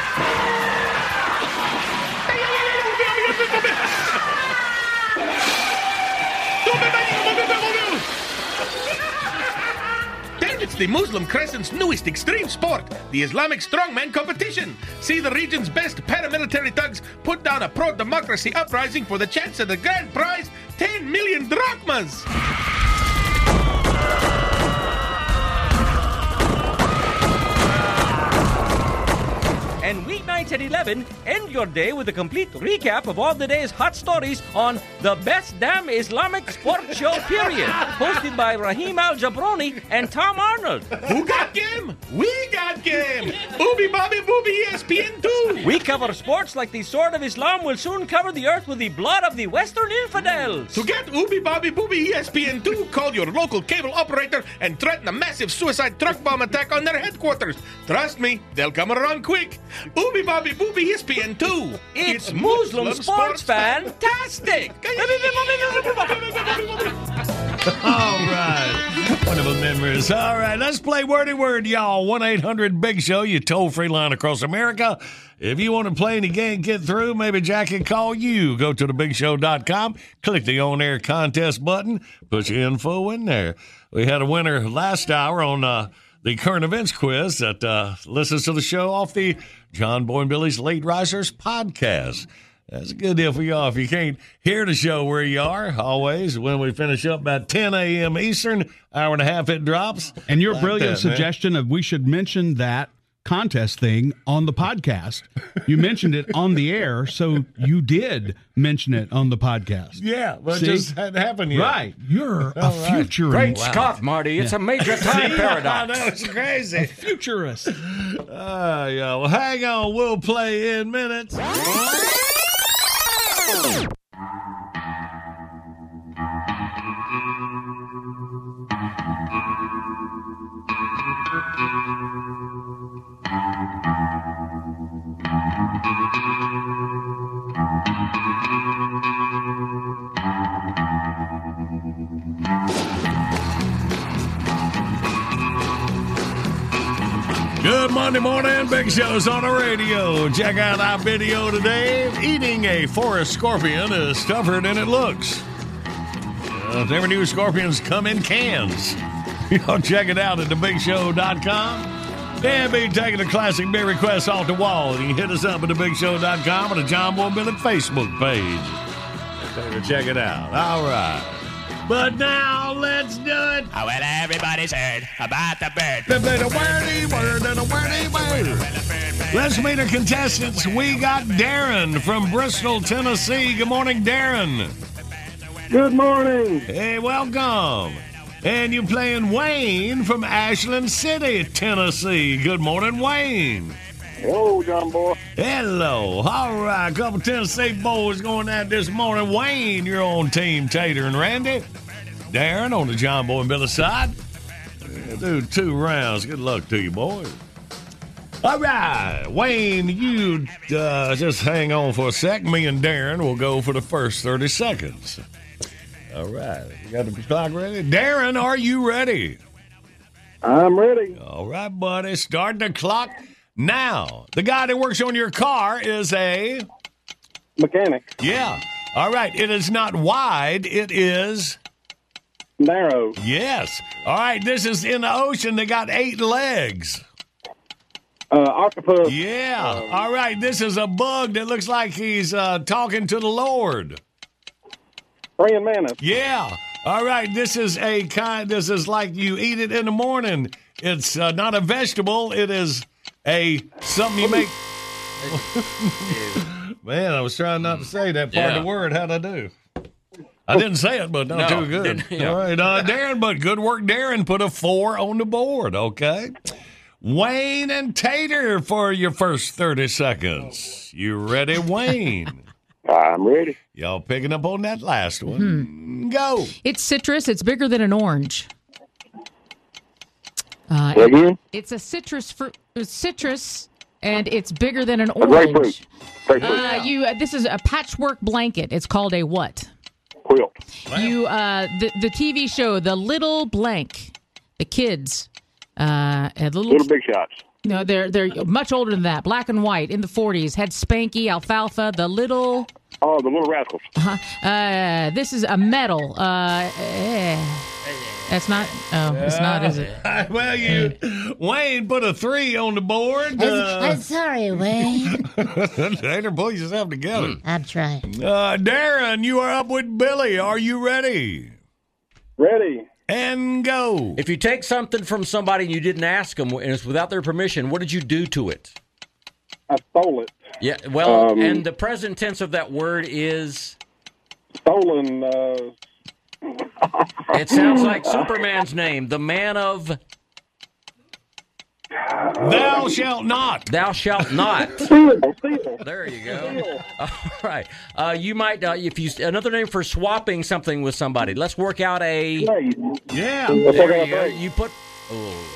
Then it's the Muslim Crescent's newest extreme sport, the Islamic Strongman Competition. See the region's best paramilitary thugs put down a pro-democracy uprising for the chance of the grand prize, ten million drachmas. And weeknights at eleven. End your day with a complete recap of all the day's hot stories on the best damn Islamic sports show, period. Hosted by Raheem Al-Jabroni and Tom Arnold. Who got game? We got game. Booby Bobby Booby E S P N two. We cover sports like the sword of Islam will soon cover the earth with the blood of the Western infidels. To get Ooby Bobby Booby E S P N two, call your local cable operator and threaten a massive suicide truck bomb attack on their headquarters. Trust me, they'll come around quick. Ooby Bobby Booby E S P N two. It's, it's Muslim, Muslim sports, sports fantastic. All right. Wonderful memories. All right, let's play Wordy Word, y'all. one eight hundred big show, your toll-free line across America. If you want to play and you can't get through, maybe Jack can call you. Go to the big show dot com, click the on-air contest button, put your info in there. We had a winner last hour on uh, the current events quiz that uh, listens to the show off the John Boy and Billy's Late Risers podcast. That's a good deal for y'all. If you can't hear the show where you are, always, when we finish up about ten a.m. Eastern, hour and a half it drops. And your like brilliant that, suggestion of we should mention that contest thing on the podcast. You mentioned it on the air, so you did mention it on the podcast. Yeah, but See? it just hadn't happened yet. Right. You're a All right. futurist. Great wow. Scott, Marty. It's Yeah. a major time See? paradox. I know, it's crazy. A futurist. Uh, yeah, well, hang on. We'll play in minutes. Good Monday morning, Big Show's on the radio. Check out our video today. Eating a forest scorpion is tougher than it looks. Uh, never knew scorpions come in cans. Y'all check it out at the big show dot com. Then be taking the classic beer requests off the wall. You can hit us up at the big show dot com or the John Boy Billy Facebook page. Check it out. All right. But now, let's do it. Oh, well, everybody's heard about the bird. The bit of wordy word and a wordy word. Let's meet our contestants. We got Darren from Bristol, Tennessee. Good morning, Darren. Good morning. Hey, welcome. And you're playing Wayne from Ashland City, Tennessee. Good morning, Wayne. Hello, John Boy. Hello. All right, a couple Tennessee boys going at this morning. Wayne, you're on Team Tater and Randy. Darren on the John Boy and Billy side. We'll do two rounds. Good luck to you, boys. All right, Wayne, you uh, just hang on for a sec. Me and Darren will go for the first thirty seconds. All right, you got the clock ready? Darren, are you ready? I'm ready. All right, buddy, start the clock now. The guy that works on your car is a... Mechanic. Yeah. All right, it is not wide, it is... Narrow. Yes. All right, this is in the ocean. They got eight legs. Uh, octopus. Yeah. All right, this is a bug that looks like he's uh, talking to the Lord. Praying mantis. Yeah. All right, this is a kind, this is like you eat it in the morning. It's uh, not a vegetable, it is a, something you make. Man, I was trying not to say that part Yeah. of the word. How'd I do? I didn't say it, but not No, too good. didn't- yeah. All right, uh, Darren, but good work, Darren. Put a four on the board, okay? Wayne and Tater for your first thirty seconds. You ready, Wayne? I'm ready. Y'all picking up on that last one. Go. It's citrus. It's bigger than an orange. Uh, Say again? It's a citrus fruit. Citrus, and it's bigger than an A grapefruit. orange. Grapefruit. Uh, you. Uh, this is a patchwork blanket. It's called a what? Quilt. You. Uh, the the T V show, The Little Blank. The kids. Uh, had little. Little Big Shots. No, they're they're much older than that. Black and white in the forties. Had Spanky, Alfalfa, the little. Oh, the Little Rascals. Uh-huh. Uh, this is a medal. Uh, eh. That's not. Oh, it's not, is it? Well, you, Wayne put a three on the board. I'm, Uh, I'm sorry, Wayne. Tater, pull yourself together. I'm trying. Uh, Darren, you are up with Billy. Are you ready? Ready. And go. If you take something from somebody and you didn't ask them and it's without their permission, what did you do to it? I stole it. Yeah, well, Um, and the present tense of that word is... Stolen. Uh... It sounds like Superman's name, the man of... Thou shalt not. Thou shalt not. Steal, steal. There you go. All right. Uh, you might, uh, if you another name for swapping something with somebody. Let's work out a... Yeah. There you go. You put... Oh.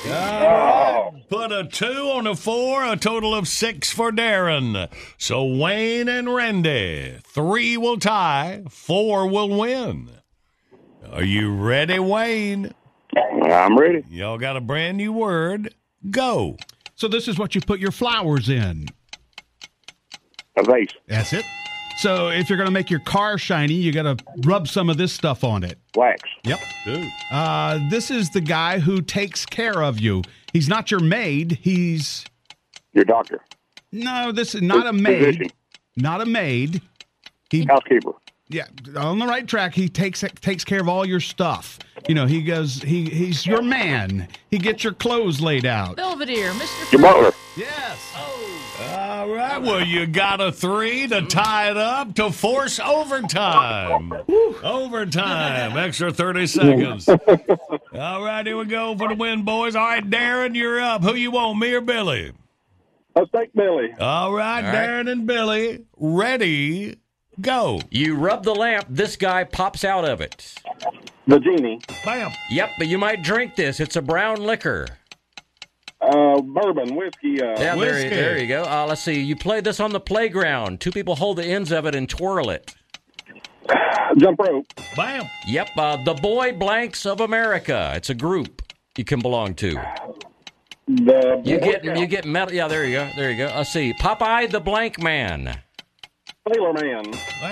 All right. Put a two on a four, a total of six for Darren. So Wayne and Randy, three will tie, four will win. Are you ready, Wayne? I'm ready. Y'all got a brand new word. Go. So this is what you put your flowers in. A vase. That's it. So if you're going to make your car shiny, you got to rub some of this stuff on it. Wax. Yep. Uh, this is the guy who takes care of you. He's not your maid. He's... Your doctor. No, this is not a maid. Physician. Not a maid. He, Housekeeper. Yeah, on the right track. He takes takes care of all your stuff. You know, he goes. He he's your man. He gets your clothes laid out. Belvedere, Mister Your butler. Yes. All right. Well, you got a three to tie it up to force overtime. Overtime. Extra thirty seconds. All right, here we go for the win, boys. All right, Darren, you're up. Who you want, me or Billy? Let's take Billy. All right, All right. Darren and Billy, ready, go. You rub the lamp, this guy pops out of it. The genie. Bam. Yep, but you might drink this. It's a brown liquor. Uh, bourbon, whiskey. Uh, Yeah, there, Whiskey. there you go. Uh, let's see. You play this on the playground. Two people hold the ends of it and twirl it. Jump rope. Bam. Yep, uh, the Boy Blanks of America. It's a group you can belong to. The You get you get metal. Yeah, there you go. There you go. Let's see. Popeye the Blank Man. Sailor Man.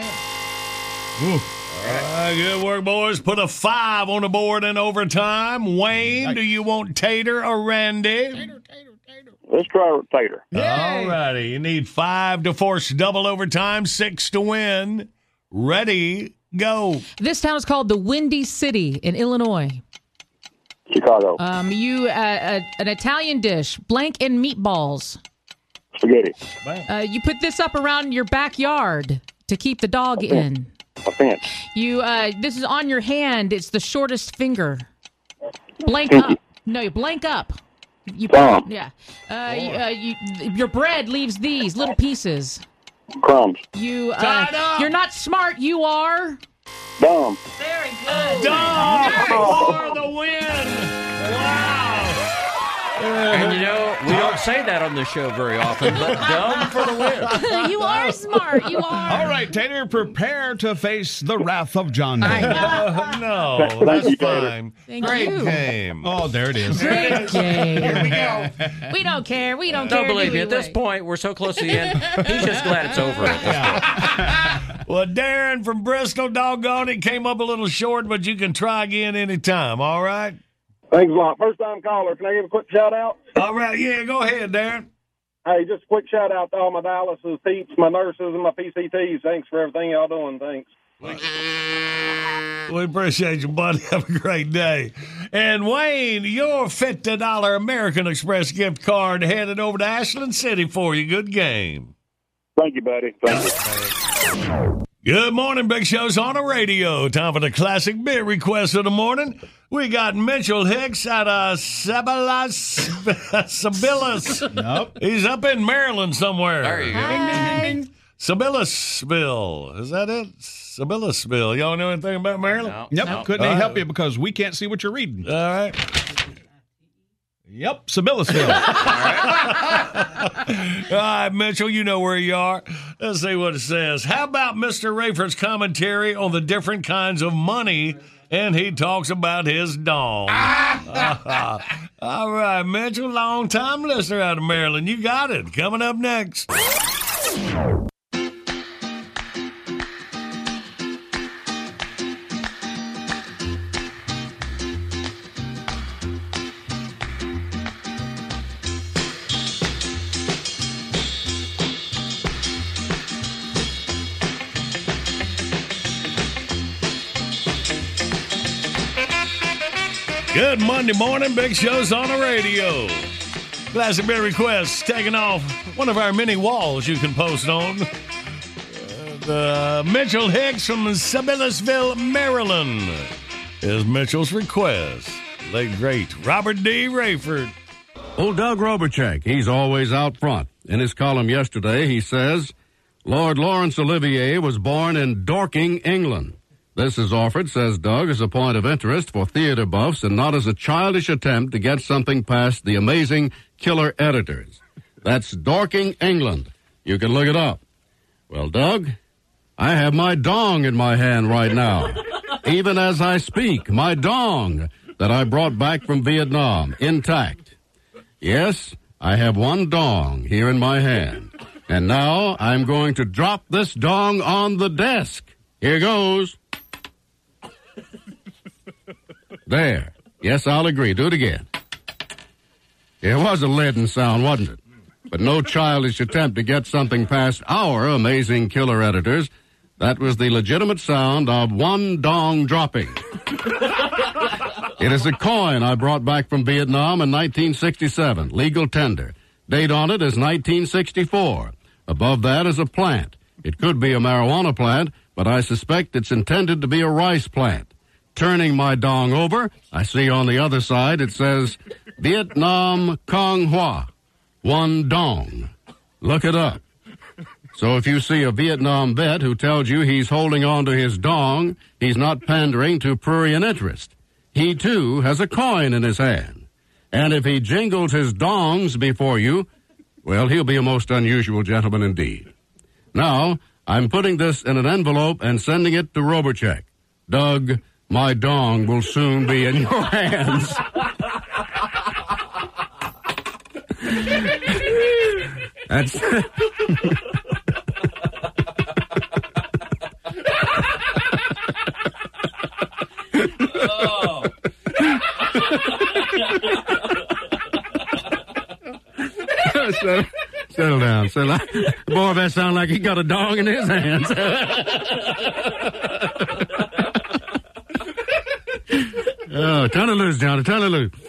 Ooh. All right, good work, boys. Put a five on the board in overtime. Wayne, do you want Tater or Randy? Let's try Tater. All righty. You need five to force double overtime, six to win. Ready, go. This town is called the Windy City in Illinois. Chicago. Um, you uh, uh, an Italian dish, blank and meatballs. Spaghetti. Uh, you put this up around your backyard to keep the dog in. A fence. You uh, this is on your hand. It's the shortest finger. Blank up. No, you blank up. You Thumb. yeah. Uh, you, uh, you, your bread leaves these little pieces. Crumbs. You Tied uh, up. you're not smart. You are. Dumb. Very good. Dog for the win. Wow. And you know, we don't say that on the show very often, but dumb for the win. You are smart. You are. All right, Tater, prepare to face the wrath of John. I Doe. No, Thank that's you, Tater. fine. Thank Great you. game. Oh, there it is. Great game. We don't care. We don't care. Don't believe do me. we, At this Wade? point, we're so close to the end. He's just glad it's over at this point. Well, Darren from Bristol, doggone it, came up a little short, but you can try again anytime, all right? Thanks a lot. First time caller. Can I give a quick shout out? All right, yeah, go ahead, Darren. Hey, just a quick shout out to all my dialysis peeps, my nurses, and my P C Ts. Thanks for everything y'all doing. Thanks. We appreciate you, buddy. Have a great day. And Wayne, your fifty dollars American Express gift card headed over to Ashland City for you. Good game. Thank you, buddy. Thank you. Good morning, Big Show's on the radio. Time for the classic bit request of the morning. We got Mitchell Hicks out of Sabilas, Sabilis. Nope. He's up in Maryland somewhere. There you go. Hi. Sabilisville. Is that it? Sabilisville. Y'all know anything about Maryland? No. Yep, No. couldn't All help right. you because we can't see what you're reading. All right. Yep, Sabilisville. All right, Mitchell, you know where you are. Let's see what it says. How about Mister Rayford's commentary on the different kinds of money, and he talks about his dong. All right, Mitchell, long-time listener out of Maryland. You got it. Coming up next. Good Monday morning. Big Show's on the radio. Classic Beer Requests taking off one of our many walls you can post on. Uh, the Mitchell Hicks from Sabinusville, Maryland is Mitchell's request. Late great Robert D. Rayford. Old Doug Robercheck, he's always out front. In his column yesterday, he says, Lord Laurence Olivier was born in Dorking, England. This is offered, says Doug, as a point of interest for theater buffs and not as a childish attempt to get something past the amazing killer editors. That's Dorking, England. You can look it up. Well, Doug, I have my dong in my hand right now. Even as I speak, my dong that I brought back from Vietnam, intact. Yes, I have one dong here in my hand. And now I'm going to drop this dong on the desk. Here goes. There. Yes, I'll agree. Do it again. It was a leaden sound, wasn't it? But no childish attempt to get something past our amazing killer editors. That was the legitimate sound of one dong dropping. It is a coin I brought back from Vietnam in nineteen sixty-seven, legal tender. Date on it is nineteen sixty-four. Above that is a plant. It could be a marijuana plant, but I suspect it's intended to be a rice plant. Turning my dong over, I see on the other side it says, Vietnam Cong Hoa, one dong. Look it up. So if you see a Vietnam vet who tells you he's holding on to his dong, he's not pandering to prurient interest. He, too, has a coin in his hand. And if he jingles his dongs before you, well, he'll be a most unusual gentleman indeed. Now, I'm putting this in an envelope and sending it to Robercheck. Doug, my dong will soon be in your hands. That's... Oh. settle, settle down. Settle down. Boy, that sounds like he got a dog in his hands. Oh, turn it loose, Johnny. Turn it loose.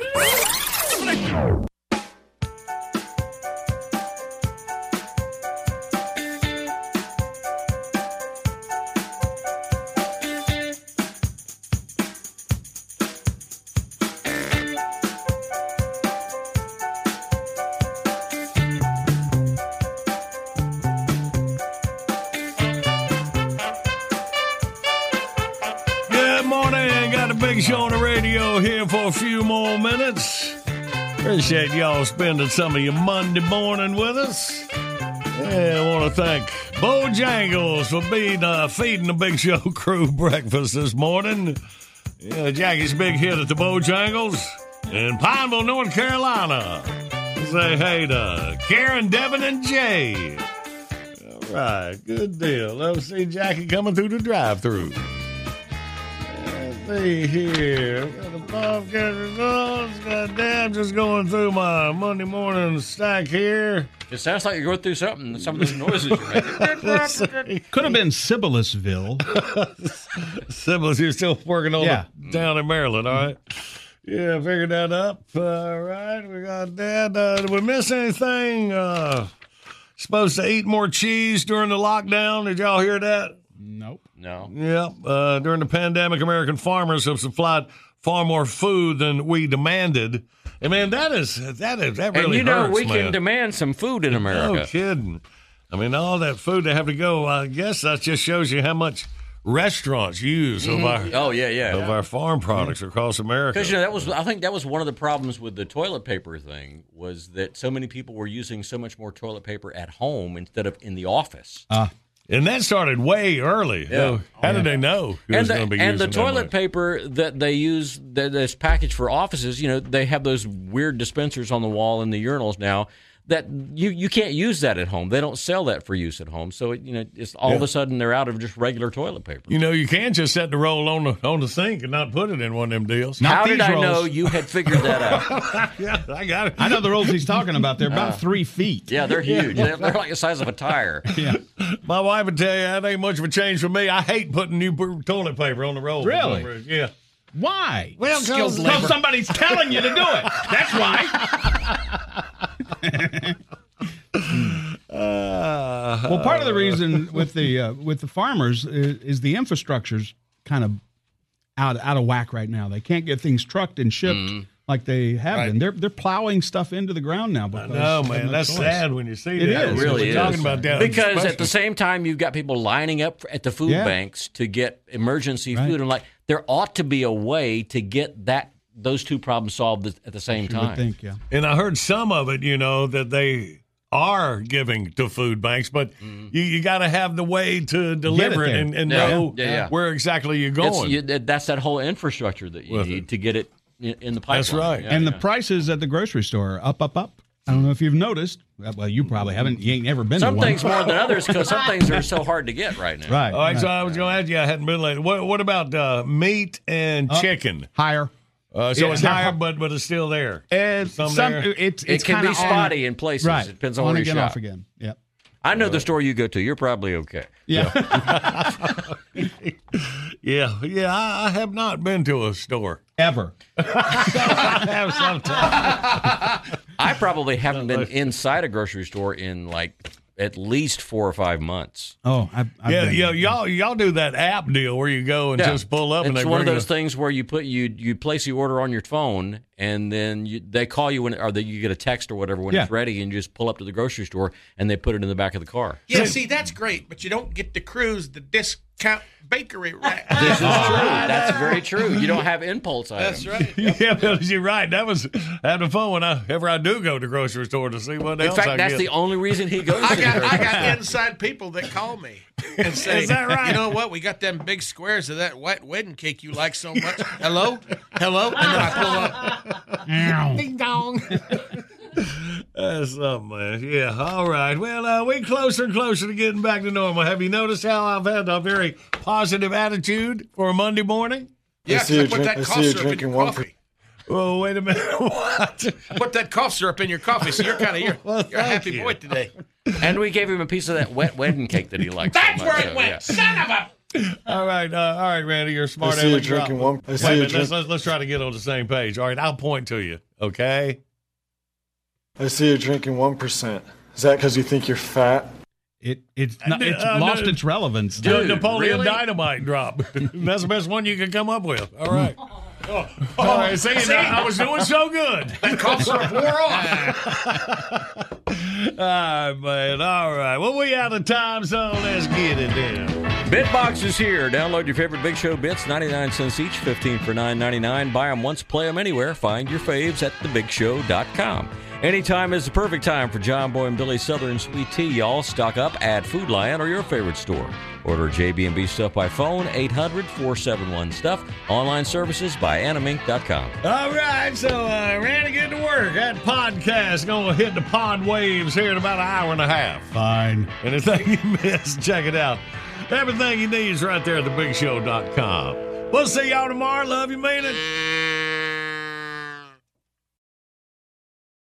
Show on the radio here for a few more minutes. Appreciate y'all spending some of your Monday morning with us. Yeah, I want to thank Bojangles for being uh, feeding the Big Show crew breakfast this morning. Yeah, Jackie's big hit at the Bojangles in Pineville, North Carolina. Say hey to Karen, Devin, and Jay. All right, good deal. Let's see Jackie coming through the drive-thru. See here, got the Bobcat results. Goddamn, just going through my Monday morning stack here. It sounds like you're going through something. Some of those noises you're making. Could have been Sibyllusville. Sibyllis, you're still working on yeah. the, down in Maryland, all right? Yeah, figured that up. All right, we got that. Uh, did we miss anything? Uh, supposed to eat more cheese during the lockdown. Did y'all hear that? Nope. No. Yep. Uh, during the pandemic, American farmers have supplied far more food than we demanded. And man, that is that is that really and you know hurts, we man. can demand some food in America. No kidding. I mean, all that food they have to go. I guess that just shows you how much restaurants use Mm-hmm. of our oh yeah yeah of yeah. our farm products across America. Because you know that was I think that was one of the problems with the toilet paper thing was that so many people were using so much more toilet paper at home instead of in the office. Uh, and that started way early. Yeah. So how oh, did yeah. they know? Who And was the, gonna be and the using that toilet much? paper that they use that is packaged for offices, you know, they have those weird dispensers on the wall in the urinals now that you, you can't use that at home. They don't sell that for use at home. So, it, you know, it's all Yeah. of a sudden they're out of just regular toilet paper. You know, you can just set the roll on the on the sink and not put it in one of them deals. How did I know you had figured that out? Yeah, I got it. I know the rolls he's talking about. They're about Uh, three feet. Yeah, they're huge. They're, they're like the size of a tire. Yeah. My wife would tell you that ain't much of a change for me. I hate putting new p- toilet paper on the roll. Really? Yeah. Why? Well, Skilled labor. Somebody's telling you to do it. That's why. Well, part of the reason with the uh, with the farmers is, is the infrastructure's kind of out out of whack right now. They can't get things trucked and shipped mm. like they have right. been. They're they're plowing stuff into the ground now. I know, man. No That's choice. sad when you see it that. Is. It really We're is. talking about that, because especially. at the same time, you've got people lining up at the food Yeah. banks to get emergency Right. food, and like there ought to be a way to get that those two problems solved at the same You time. would think, yeah. And I heard some of it, you know, that they are giving to food banks, but mm. you, you got to have the way to deliver it, it and, and yeah. know Yeah, yeah. where exactly you're It's, going. you, that's that whole infrastructure that you With need it. to get it in, in the pipeline. That's right. Yeah, and yeah. the prices at the grocery store are up, up, up. I don't know if you've noticed. Well, you probably haven't. You ain't never been Some to one. things more than others because some things are so hard to get right now. Right. All right, right. so I was going to ask you, I hadn't been late. What, what about uh, meat and Uh, chicken? Higher. Uh, so Yeah. it's higher, but but it's still there. And Some some, there? it's, It it's can be kinda spotty on, in places. Right. It depends on, on where you again, shop. off again. Yep. I know the store you go to. You're probably okay. Yeah. Yeah, yeah. I, I have not been to a store. Ever. I have sometimes. I probably haven't been inside a grocery store in like at least four or five months. Oh, I've, I've Yeah, been. yeah. Y'all y'all do that app deal where you go and Yeah. just pull up and It's they one of bring those the- things where you put you you place the order on your phone and then you, they call you when or that you get a text or whatever when Yeah. it's ready and you just pull up to the grocery store and they put it in the back of the car. Yeah, see, that's great, but you don't get to cruise the discount bakery rack. This is true. That's very true. You don't have impulse items. That's right. Yeah, but you're right. That was having fun whenever I do go to the grocery store to see what In else fact, I that's get. the only reason he goes I to got the I grocery got store. inside people that call me and say, Is that right? You know what? We got them big squares of that white wedding cake you like so much. Hello, hello, and then I pull up. Ding dong. That's something, man. Yeah, all right. Well, uh, we closer and closer to getting back to normal. Have you noticed how I've had a very positive attitude for a Monday morning? Yeah, I see you put drink- that I cough see you syrup in your drinking one coffee. Oh, wait a minute. What? Put that cough syrup in your coffee, so you're kind of you're, Well, you're a thank happy you. boy today. And we gave him a piece of that wet wedding cake that he likes. That's so much, where it so, went. yeah. Son of a. All right, uh, all right, Randy, you're a smart. I see you aleck drop. drinking one- I Wait see a you minute, let's, drink- let's let's try to get on the same page. All right, I'll point to you. Okay. I see you drinking one percent. Is that because you think you're fat? It it's not, it's Uh, lost no. its relevance. Dude, Dude, Napoleon really? Dynamite drop. That's the best one you can come up with. All right. Oh, all right. See, See? I was doing so good. That cough syrup wore off. All right, man. All right. Well, we out of time, so let's get it then. Bitbox is here. Download your favorite Big Show bits, ninety-nine cents each, fifteen for nine ninety-nine. Buy them once, play them anywhere. Find your faves at the big show dot com. Anytime is the perfect time for John Boy and Billy's Southern Sweet Tea, y'all. Stock up at Food Lion or your favorite store. Order J B and B stuff by phone, eight hundred, four seven one, stuff. Online services by animink dot com. All right, so uh, Randy, get to work. That podcast going to hit the pod waves here in about an hour and a half. Fine. Anything you missed, check it out. Everything you need is right there at the big show dot com. We'll see y'all tomorrow. Love you, mean it.